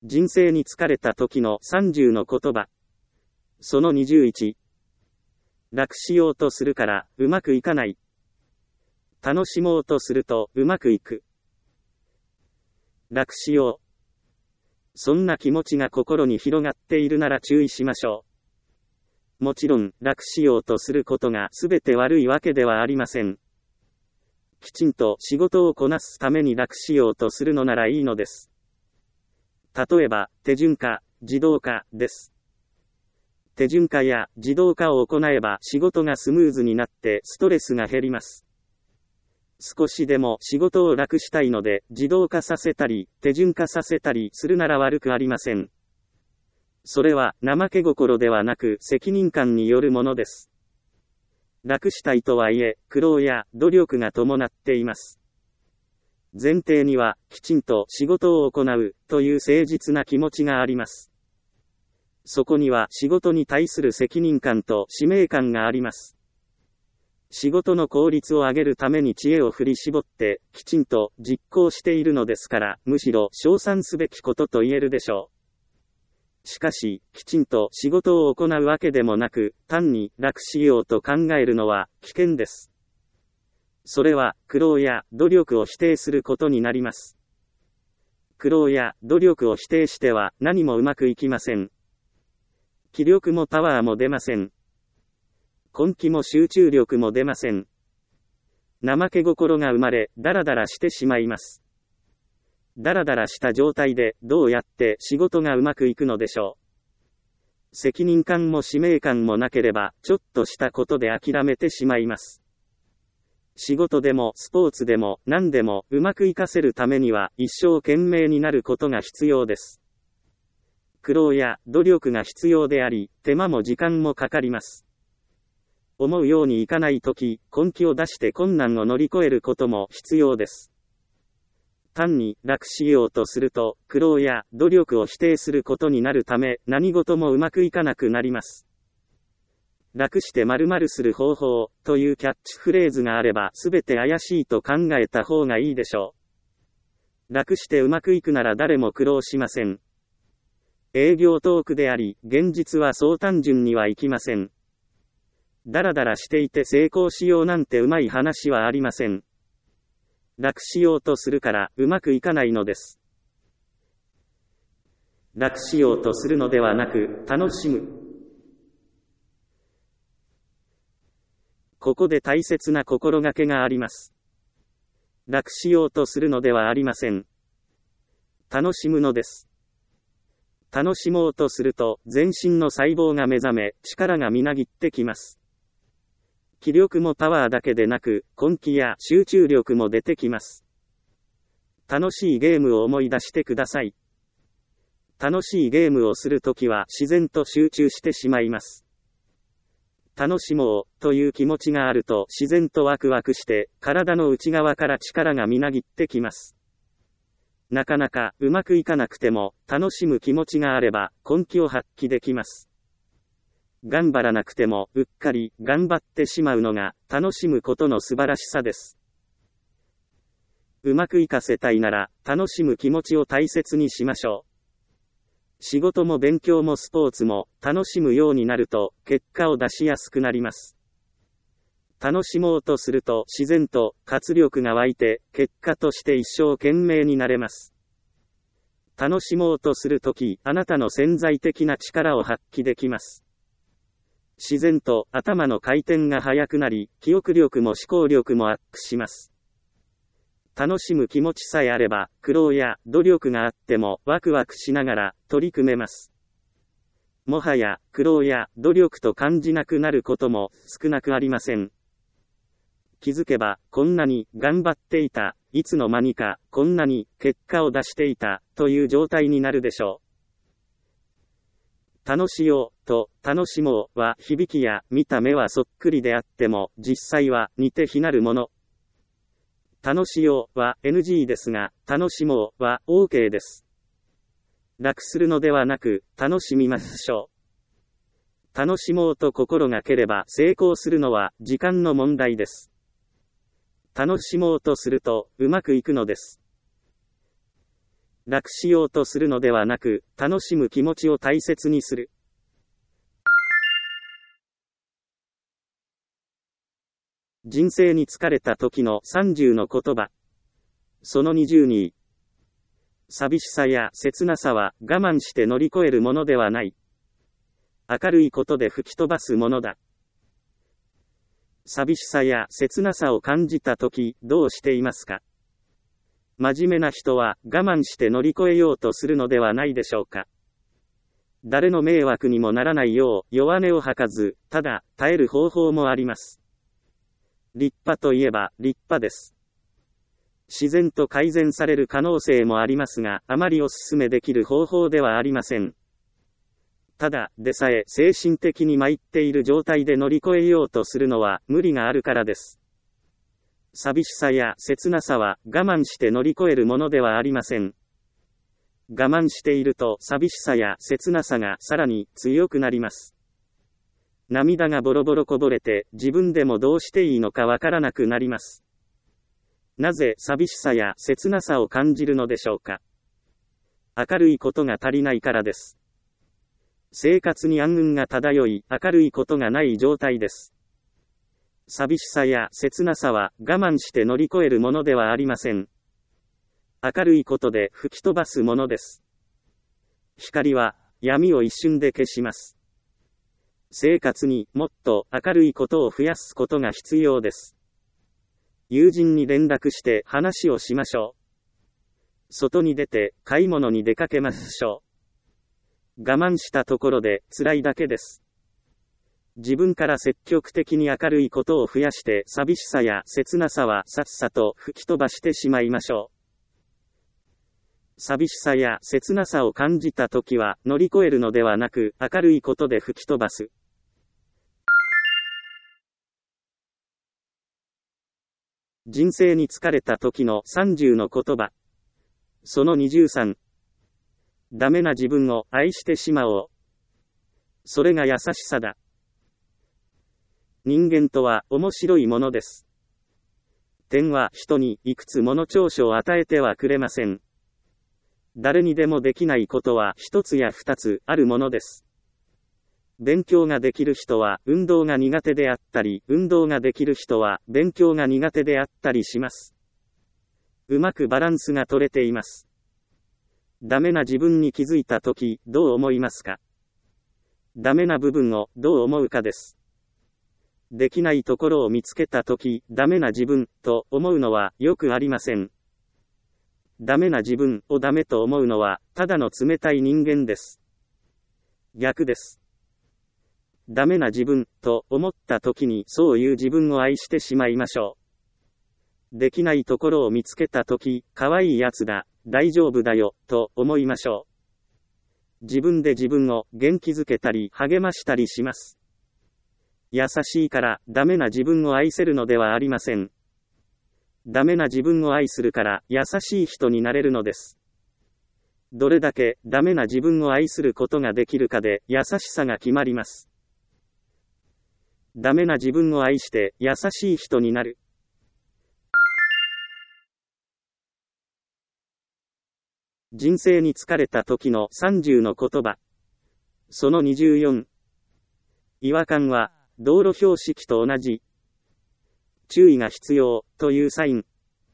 人生に疲れた時のさんじゅうの言葉。そのにじゅういち。楽しようとするからうまくいかない。楽しもうとするとうまくいく。楽しよう。そんな気持ちが心に広がっているなら注意しましょう。もちろん、楽しようとすることがすべて悪いわけではありません。きちんと仕事をこなすために楽しようとするのならいいのです。例えば、手順化、自動化です。手順化や自動化を行えば仕事がスムーズになってストレスが減ります。少しでも仕事を楽したいので自動化させたり手順化させたりするなら悪くありません。それは怠け心ではなく責任感によるものです。楽したいとはいえ苦労や努力が伴っています。前提にはきちんと仕事を行うという誠実な気持ちがあります。そこには仕事に対する責任感と使命感があります。仕事の効率を上げるために知恵を振り絞ってきちんと実行しているのですから、むしろ称賛すべきことと言えるでしょう。しかし、きちんと仕事を行うわけでもなく、単に楽しようと考えるのは危険です。それは苦労や努力を否定することになります。苦労や努力を否定しては何もうまくいきません。気力もパワーも出ません。根気も集中力も出ません。怠け心が生まれ、ダラダラしてしまいます。ダラダラした状態でどうやって仕事がうまくいくのでしょう。責任感も使命感もなければ、ちょっとしたことで諦めてしまいます。仕事でもスポーツでも何でもうまくいかせるためには一生懸命になることが必要です。苦労や努力が必要であり、手間も時間もかかります。思うようにいかないとき、根気を出して困難を乗り越えることも必要です。単に楽しようとすると、苦労や努力を否定することになるため、何事もうまくいかなくなります。楽して〇〇する方法というキャッチフレーズがあればすべて怪しいと考えた方がいいでしょう。楽してうまくいくなら誰も苦労しません。営業トークであり、現実はそう単純にはいきません。だらだらしていて成功しようなんてうまい話はありません。楽しようとするからうまくいかないのです。楽しようとするのではなく、楽しむ。ここで大切な心がけがあります。楽しようとするのではありません。楽しむのです。楽しもうとすると、全身の細胞が目覚め、力がみなぎってきます。気力もパワーだけでなく、根気や集中力も出てきます。楽しいゲームを思い出してください。楽しいゲームをするときは自然と集中してしまいます。楽しもうという気持ちがあると自然とワクワクして体の内側から力がみなぎってきます。なかなかうまくいかなくても楽しむ気持ちがあれば根気を発揮できます。頑張らなくてもうっかり頑張ってしまうのが楽しむことの素晴らしさです。うまくいかせたいなら楽しむ気持ちを大切にしましょう。仕事も勉強もスポーツも楽しむようになると結果を出しやすくなります。楽しもうとすると自然と活力が湧いて結果として一生懸命になれます。楽しもうとするとき、あなたの潜在的な力を発揮できます。自然と頭の回転が速くなり、記憶力も思考力もアップします。楽しむ気持ちさえあれば、苦労や努力があってもワクワクしながら取り組めます。もはや苦労や努力と感じなくなることも少なくありません。気づけば、こんなに頑張っていた、いつの間にかこんなに結果を出していたという状態になるでしょう。楽しようと楽しもうは響きや見た目はそっくりであっても実際は似て非なるもの。楽しようは エヌジー ですが、楽しもうは オーケー です。楽するのではなく、楽しみましょう。楽しもうと心がければ成功するのは時間の問題です。楽しもうとするとうまくいくのです。 楽しようとするのではなく、楽しむ気持ちを大切にする。人生に疲れた時のさんじゅうの言葉。そのにじゅうに。寂しさや切なさは我慢して乗り越えるものではない。明るいことで吹き飛ばすものだ。寂しさや切なさを感じたとき、どうしていますか？真面目な人は我慢して乗り越えようとするのではないでしょうか。誰の迷惑にもならないよう弱音を吐かず、ただ耐える方法もあります。立派といえば立派です。自然と改善される可能性もありますが、あまりお勧めできる方法ではありません。ただでさえ精神的に参っている状態で乗り越えようとするのは無理があるからです。寂しさや切なさは我慢して乗り越えるものではありません。我慢していると寂しさや切なさがさらに強くなります。涙がボロボロこぼれて自分でもどうしていいのかわからなくなります。なぜ寂しさや切なさを感じるのでしょうか。明るいことが足りないからです。生活に暗雲が漂い、明るいことがない状態です。寂しさや切なさは我慢して乗り越えるものではありません。明るいことで吹き飛ばすものです。光は闇を一瞬で消します。生活にもっと明るいことを増やすことが必要です。友人に連絡して話をしましょう。外に出て買い物に出かけましょう。我慢したところで辛いだけです。自分から積極的に明るいことを増やして寂しさや切なさはさっさと吹き飛ばしてしまいましょう。寂しさや切なさを感じたときは乗り越えるのではなく明るいことで吹き飛ばす。人生に疲れた時のさんじゅうの言葉。そのにじゅうさん。ダメな自分を愛してしまおう。それが優しさだ。人間とは面白いものです。天は人にいくつもの長所を与えてはくれません。誰にでもできないことは一つや二つあるものです。勉強ができる人は運動が苦手であったり、運動ができる人は勉強が苦手であったりします。うまくバランスが取れています。ダメな自分に気づいたとき、どう思いますか？ダメな部分をどう思うかです。できないところを見つけたとき、ダメな自分と思うのはよくありません。ダメな自分をダメと思うのは、ただの冷たい人間です。逆です。ダメな自分と思ったときにそういう自分を愛してしまいましょう。できないところを見つけたとき、可愛いやつだ、大丈夫だよ、と思いましょう。自分で自分を元気づけたり励ましたりします。優しいからダメな自分を愛せるのではありません。ダメな自分を愛するから優しい人になれるのです。どれだけダメな自分を愛することができるかで優しさが決まります。ダメな自分を愛して優しい人になる。人生に疲れた時のさんじゅうの言葉。そのにじゅうよん。違和感は道路標識と同じ。注意が必要というサイン。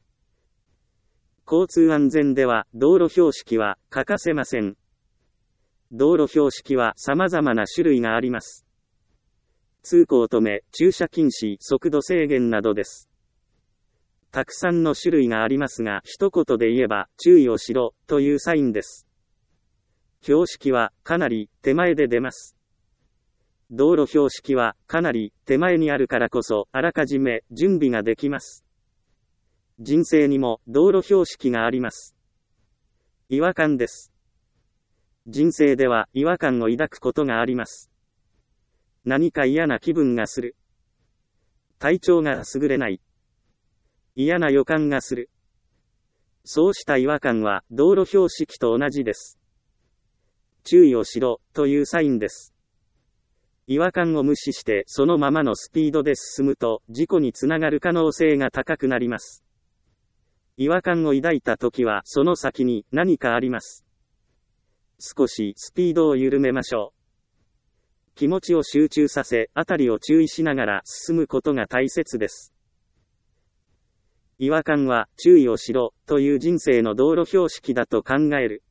交通安全では道路標識は欠かせません。道路標識は様々な種類があります。通行止め、駐車禁止、速度制限などです。たくさんの種類がありますが、一言で言えば、注意をしろ、というサインです。標識は、かなり、手前で出ます。道路標識は、かなり、手前にあるからこそ、あらかじめ、準備ができます。人生にも、道路標識があります。違和感です。人生では、違和感を抱くことがあります。何か嫌な気分がする。体調が優れない。嫌な予感がする。そうした違和感は道路標識と同じです。注意をしろというサインです。違和感を無視してそのままのスピードで進むと事故につながる可能性が高くなります。 違和感を抱いたときはその先に何かあります。少しスピードを緩めましょう。気持ちを集中させ、あたりを注意しながら進むことが大切です。違和感は注意をしろという人生の道路標識だと考える。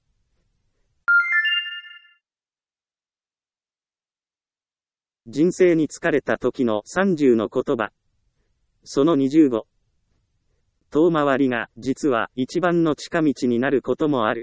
人生に疲れた時のさんじゅうの言葉。そのにじゅうご。遠回りが実は一番の近道になることもある。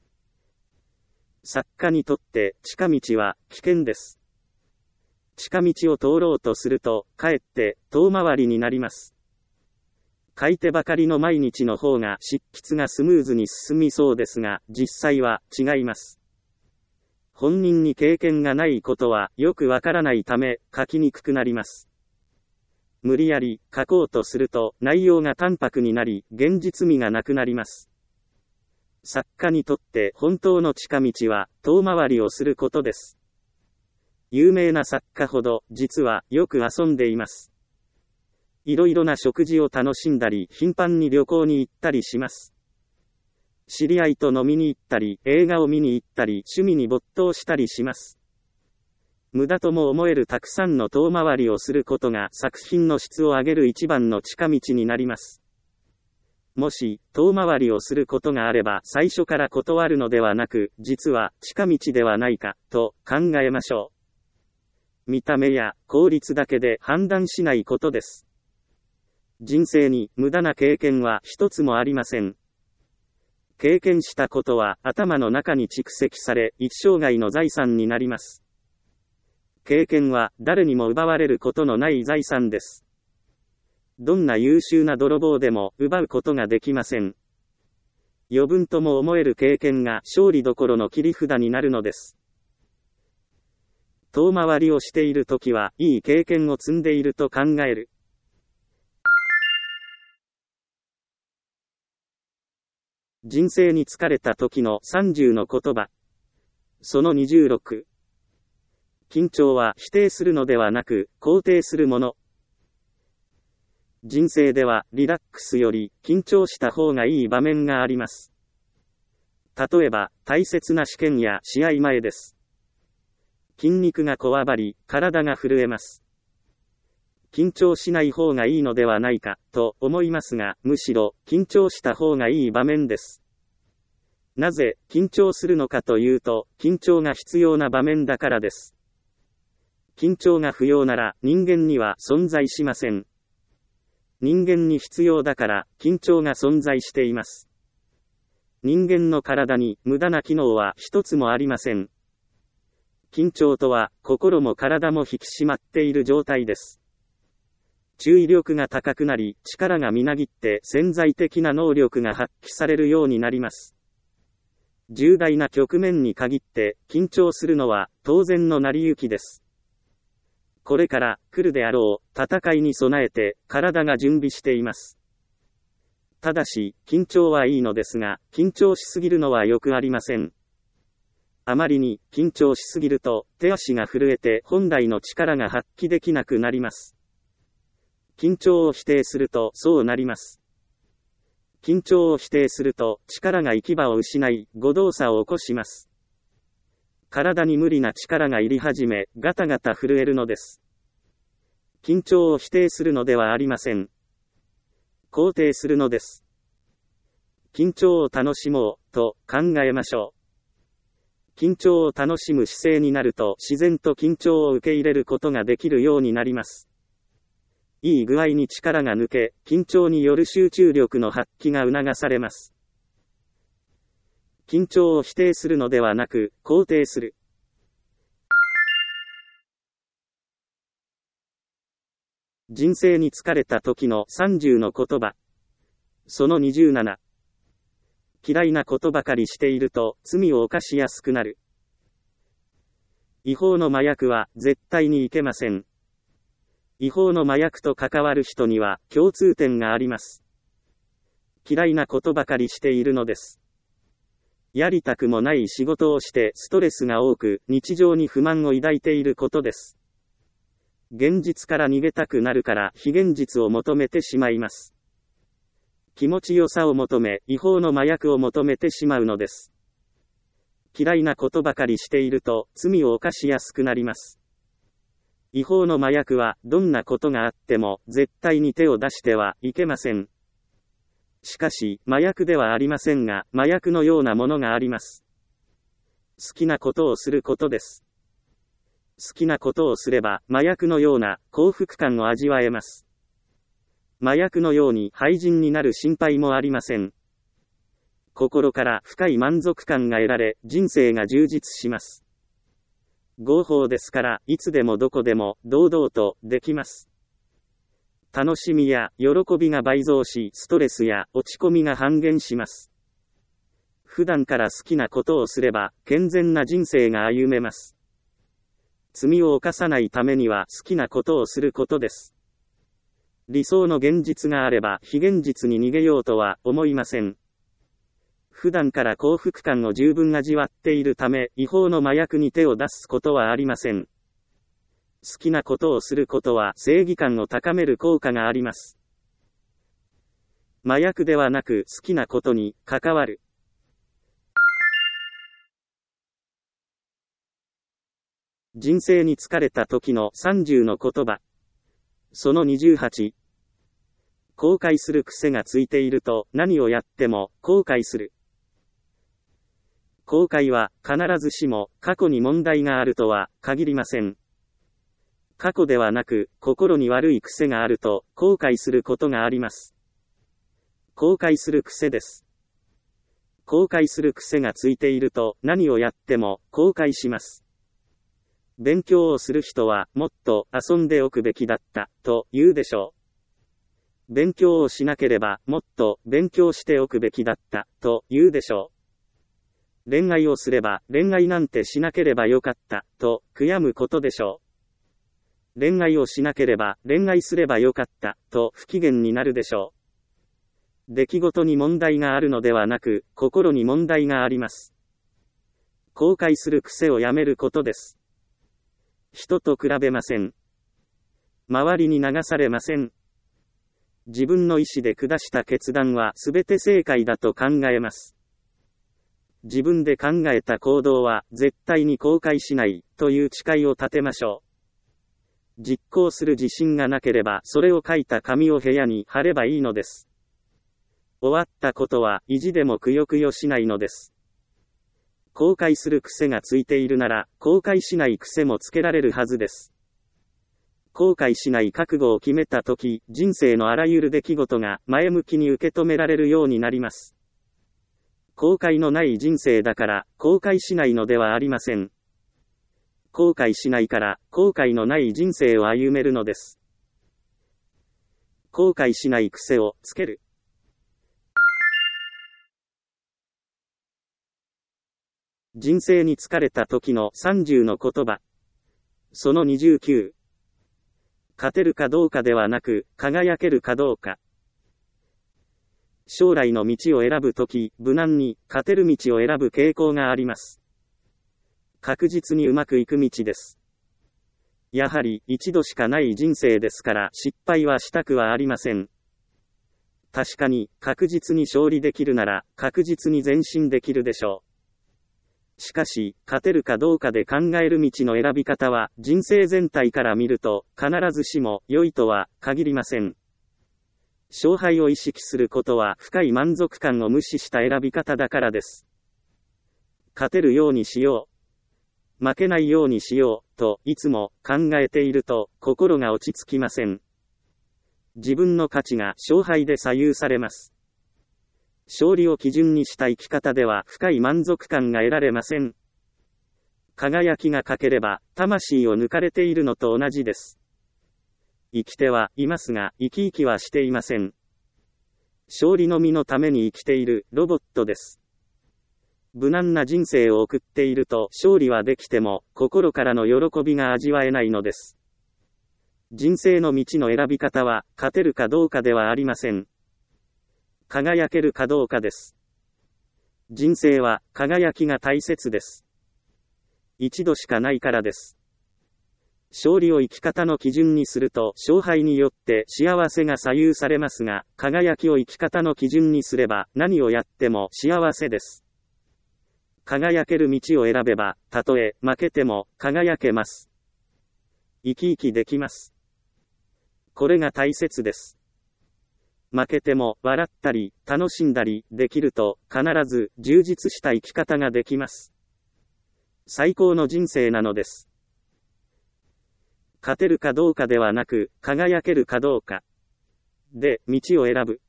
作家にとって近道は危険です。近道を通ろうとすると、かえって遠回りになります。書いてばかりの毎日の方が執筆がスムーズに進みそうですが、実際は違います。本人に経験がないことはよくわからないため、書きにくくなります。無理やり書こうとすると、内容が淡白になり、現実味がなくなります。作家にとって本当の近道は、遠回りをすることです。有名な作家ほど、実はよく遊んでいます。いろいろな食事を楽しんだり、頻繁に旅行に行ったりします。知り合いと飲みに行ったり、映画を見に行ったり、趣味に没頭したりします。無駄とも思えるたくさんの遠回りをすることが作品の質を上げる一番の近道になります。もし、遠回りをすることがあれば最初から断るのではなく、実は近道ではないか、と考えましょう。見た目や効率だけで判断しないことです。人生に無駄な経験は一つもありません。経験したことは頭の中に蓄積され、一生涯の財産になります。経験は誰にも奪われることのない財産です。どんな優秀な泥棒でも奪うことができません。余分とも思える経験が勝利どころの切り札になるのです。遠回りをしているときは、いい経験を積んでいると考える。人生に疲れた時のさんじゅうの言葉。そのにじゅうろく。緊張は否定するのではなく、肯定するもの。人生ではリラックスより緊張した方がいい場面があります。例えば、大切な試験や試合前です。筋肉がこわばり、体が震えます。緊張しない方がいいのではないか、と思いますが、むしろ、緊張した方がいい場面です。なぜ、緊張するのかというと、緊張が必要な場面だからです。緊張が不要なら、人間には存在しません。人間に必要だから、緊張が存在しています。人間の体に無駄な機能は一つもありません。緊張とは、心も体も引き締まっている状態です。注意力が高くなり、力がみなぎって潜在的な能力が発揮されるようになります。重大な局面に限って、緊張するのは当然の成り行きです。これから来るであろう戦いに備えて体が準備しています。ただし、緊張はいいのですが、緊張しすぎるのはよくありません。あまりに緊張しすぎると、手足が震えて本来の力が発揮できなくなります。緊張を否定すると、そうなります。緊張を否定すると、力が行き場を失い、誤動作を起こします。体に無理な力が入り始め、ガタガタ震えるのです。緊張を否定するのではありません。肯定するのです。緊張を楽しもう、と考えましょう。緊張を楽しむ姿勢になると自然と緊張を受け入れることができるようになります。いい具合に力が抜け、緊張による集中力の発揮が促されます。緊張を否定するのではなく、肯定する。人生に疲れた時のさんじゅうの言葉。そのにじゅうなな。嫌いなことばかりしていると罪を犯しやすくなる。違法の麻薬は絶対にいけません。違法の麻薬と関わる人には共通点があります。嫌いなことばかりしているのです。やりたくもない仕事をしてストレスが多く、日常に不満を抱いていることです。現実から逃げたくなるから非現実を求めてしまいます。 気持ちよさを求め、違法の麻薬を求めてしまうのです。嫌いなことばかりしていると、罪を犯しやすくなります。違法の麻薬は、どんなことがあっても、絶対に手を出してはいけません。しかし、麻薬ではありませんが、麻薬のようなものがあります。好きなことをすることです。好きなことをすれば、麻薬のような幸福感を味わえます。麻薬のように廃人になる心配もありません。心から深い満足感が得られ、人生が充実します。合法ですから、いつでもどこでも、堂々と、できます。楽しみや、喜びが倍増し、ストレスや、落ち込みが半減します。普段から好きなことをすれば、健全な人生が歩めます。罪を犯さないためには、好きなことをすることです。理想の現実があれば、非現実に逃げようとは、思いません。普段から幸福感を十分味わっているため、違法の麻薬に手を出すことはありません。好きなことをすることは正義感を高める効果があります。麻薬ではなく好きなことに関わる。人生に疲れた時のさんじゅうの言葉。そのにじゅうはち。後悔する癖がついていると何をやっても後悔する。後悔は必ずしも過去に問題があるとは限りません。過去ではなく心に悪い癖があると後悔することがあります。後悔する癖です。後悔する癖がついていると何をやっても後悔します。勉強をする人はもっと遊んでおくべきだったと言うでしょう。勉強をしなければもっと勉強しておくべきだったと言うでしょう。恋愛をすれば恋愛なんてしなければよかったと悔やむことでしょう。恋愛をしなければ恋愛すればよかったと不機嫌になるでしょう。出来事に問題があるのではなく心に問題があります。後悔する癖をやめることです。人と比べません。周りに流されません。自分の意思で下した決断はすべて正解だと考えます。自分で考えた行動は絶対に後悔しないという誓いを立てましょう。実行する自信がなければそれを書いた紙を部屋に貼ればいいのです。終わったことは意地でもくよくよしないのです。後悔する癖がついているなら後悔しない癖もつけられるはずです。後悔しない覚悟を決めたとき、人生のあらゆる出来事が前向きに受け止められるようになります。後悔のない人生だから後悔しないのではありません。後悔しないから後悔のない人生を歩めるのです。後悔しない癖をつける。人生に疲れた時のさんじゅうの言葉。そのにじゅうきゅう。勝てるかどうかではなく、輝けるかどうか。将来の道を選ぶとき、無難に勝てる道を選ぶ傾向があります。確実にうまくいく道です。やはり一度しかない人生ですから失敗はしたくはありません。確かに確実に勝利できるなら確実に前進できるでしょう。しかし、勝てるかどうかで考える道の選び方は人生全体から見ると必ずしも良いとは限りません。勝敗を意識することは深い満足感を無視した選び方だからです。勝てるようにしよう。負けないようにしよう、といつも考えていると心が落ち着きません。自分の価値が勝敗で左右されます。勝利を基準にした生き方では深い満足感が得られません。輝きが欠ければ魂を抜かれているのと同じです。生きてはいますが、生き生きはしていません。勝利のみのために生きているロボットです。無難な人生を送っていると勝利はできても心からの喜びが味わえないのです。人生の道の選び方は勝てるかどうかではありません。輝けるかどうかです。人生は輝きが大切です。一度しかないからです。 勝利を生き方の基準にすると勝敗によって幸せが左右されますが、輝きを生き方の基準にすれば何をやっても幸せです。輝ける道を選べば、たとえ負けても輝けます。生き生きできます。これが大切です。負けても笑ったり楽しんだりできると必ず充実した生き方ができます。最高の人生なのです。勝てるかどうかではなく、輝けるかどうかで道を選ぶ。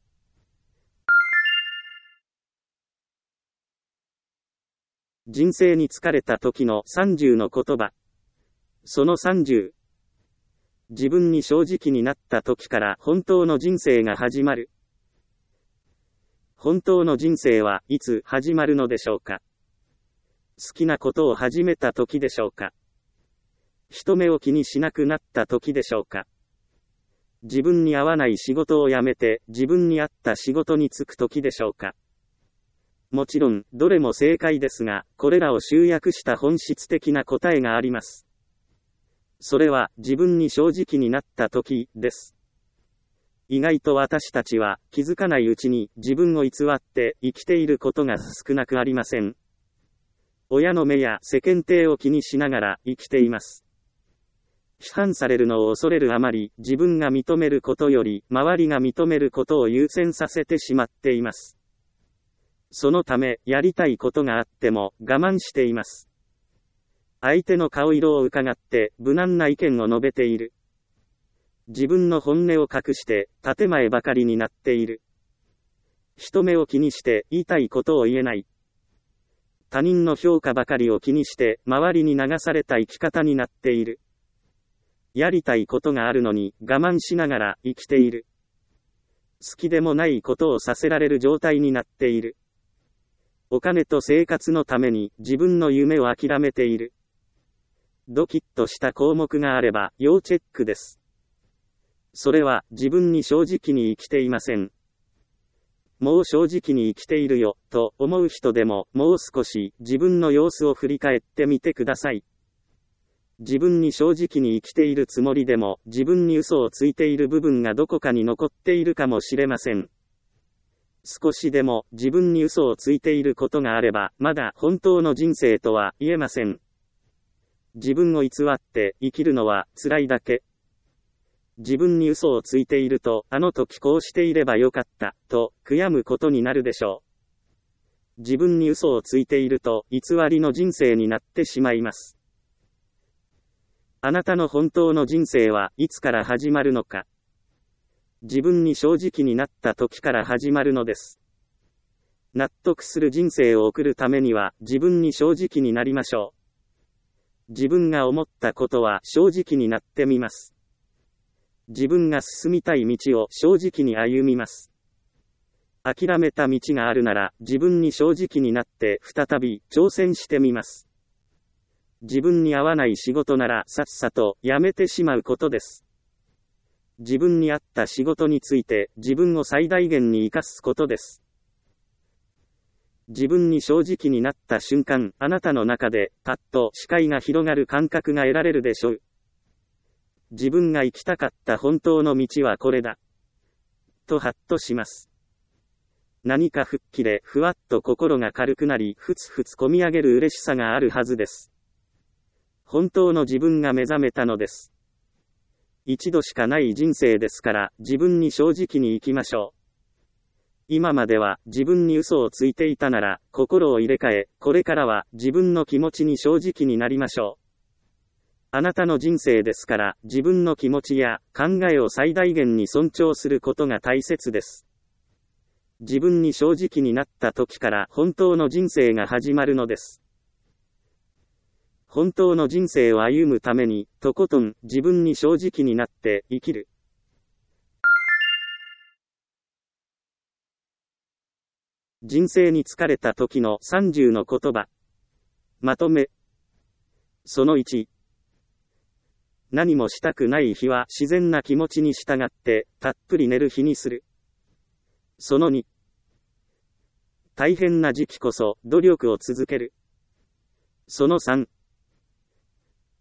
人生に疲れた時のさんじゅうの言葉。そのさんじゅう。自分に正直になった時から本当の人生が始まる。本当の人生はいつ始まるのでしょうか。好きなことを始めた時でしょうか。人目を気にしなくなった時でしょうか。自分に合わない仕事を辞めて自分に合った仕事に就く時でしょうか。もちろんどれも正解ですが、これらを集約した本質的な答えがあります。それは自分に正直になった時です。意外と私たちは気づかないうちに自分を偽って生きていることが少なくありません。親の目や世間体を気にしながら生きています。批判されるのを恐れるあまり、自分が認めることより周りが認めることを優先させてしまっています。そのため、やりたいことがあっても我慢しています。相手の顔色を伺って無難な意見を述べている。自分の本音を隠して建前ばかりになっている。人目を気にして言いたいことを言えない。他人の評価ばかりを気にして周りに流された生き方になっている。やりたいことがあるのに我慢しながら生きている。好きでもないことをさせられる状態になっている。お金と生活のために自分の夢を諦めている。ドキッとした項目があれば要チェックです。それは自分に正直に生きていません。もう正直に生きているよと思う人でももう少し自分の様子を振り返ってみてください。自分に正直に生きているつもりでも自分に嘘をついている部分がどこかに残っているかもしれません。少しでも自分に嘘をついていることがあればまだ本当の人生とは言えません。自分を偽って生きるのは辛いだけ。自分に嘘をついているとあの時こうしていればよかったと悔やむことになるでしょう。自分に嘘をついていると偽りの人生になってしまいます。あなたの本当の人生はいつから始まるのか。自分に正直になった時から始まるのです。納得する人生を送るためには自分に正直になりましょう。自分が思ったことは正直になってみます。自分が進みたい道を正直に歩みます。諦めた道があるなら自分に正直になって再び挑戦してみます。自分に合わない仕事ならさっさと辞めてしまうことです。自分に合った仕事について自分を最大限に生かすことです。自分に正直になった瞬間、あなたの中でパッと視界が広がる感覚が得られるでしょう。自分が行きたかった本当の道はこれだ。とハッとします。何か吹っ切れ、ふわっと心が軽くなり、ふつふつこみ上げる嬉しさがあるはずです。本当の自分が目覚めたのです。一度しかない人生ですから自分に正直に生きましょう。今までは自分に嘘をついていたなら心を入れ替え、これからは自分の気持ちに正直になりましょう。あなたの人生ですから自分の気持ちや考えを最大限に尊重することが大切です。自分に正直になった時から本当の人生が始まるのです。本当の人生を歩むために、とことん自分に正直になって生きる。人生に疲れた時のさんじゅうの言葉。まとめ。そのいち。何もしたくない日は自然な気持ちに従って、たっぷり寝る日にする。そのに。大変な時期こそ努力を続ける。そのさん。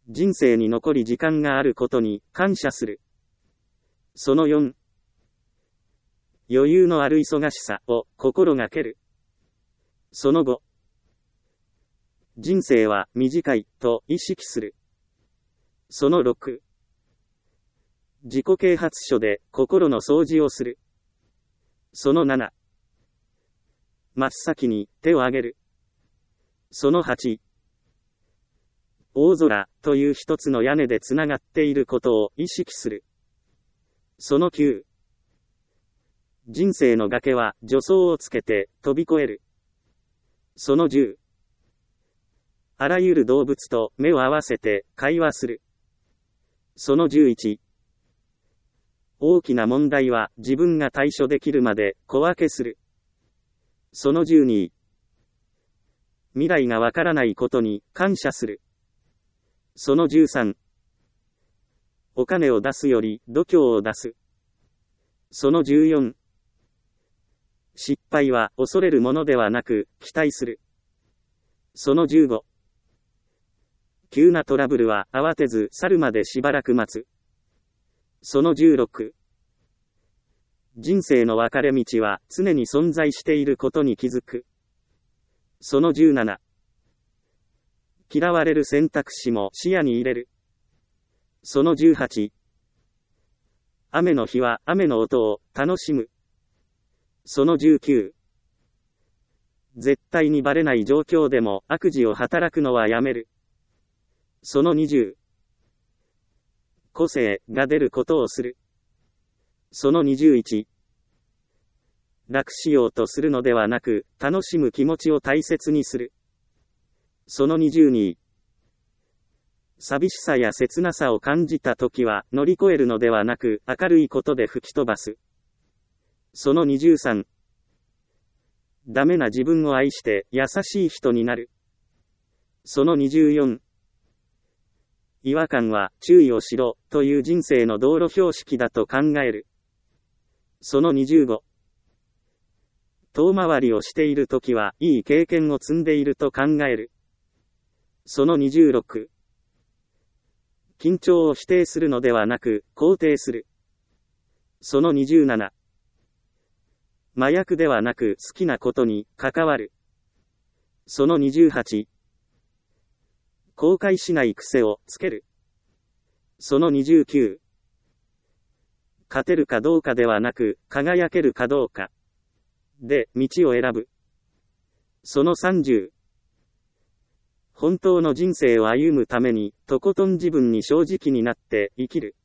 人生に残り時間があることに感謝する。そのよん、余裕のある忙しさを心がける。そのご、人生は短いと意識する。そのろく、自己啓発書で心の掃除をする。そのなな、真っ先に手を挙げる。そのはち、大空という一つの屋根でつながっていることを意識する。そのきゅう、人生の崖は助走をつけて飛び越える。そのじゅう、あらゆる動物と目を合わせて会話する。そのじゅういち、大きな問題は自分が対処できるまで小分けする。そのじゅうに、未来がわからないことに感謝する。そのじゅうさん、お金を出すより度胸を出す。そのじゅうよん、失敗は恐れるものではなく期待する。そのじゅうご、急なトラブルは慌てず去るまでしばらく待つ。そのじゅうろく、人生の分かれ道は常に存在していることに気づく。そのじゅうなな、嫌われる選択肢も視野に入れる。そのじゅうはち、雨の日は雨の音を楽しむ。そのじゅうきゅう、絶対にバレない状況でも悪事を働くのはやめる。そのにじゅう、個性が出ることをする。そのにじゅういち、楽しようとするのではなく、楽しむ気持ちを大切にする。そのにじゅうに、寂しさや切なさを感じたときは乗り越えるのではなく、明るいことで吹き飛ばす。そのにじゅうさん、ダメな自分を愛して優しい人になる。そのにじゅうよん、違和感は注意をしろという人生の道路標識だと考える。そのにじゅうご、遠回りをしているときはいい経験を積んでいると考える。そのにじゅうろく、緊張を否定するのではなく肯定する。そのにじゅうなな、麻薬ではなく好きなことに関わる。そのにじゅうはち、後悔しない癖をつける。そのにじゅうきゅう、勝てるかどうかではなく輝けるかどうかで道を選ぶ。そのさんじゅう、本当の人生を歩むためにとことん自分に正直になって生きる。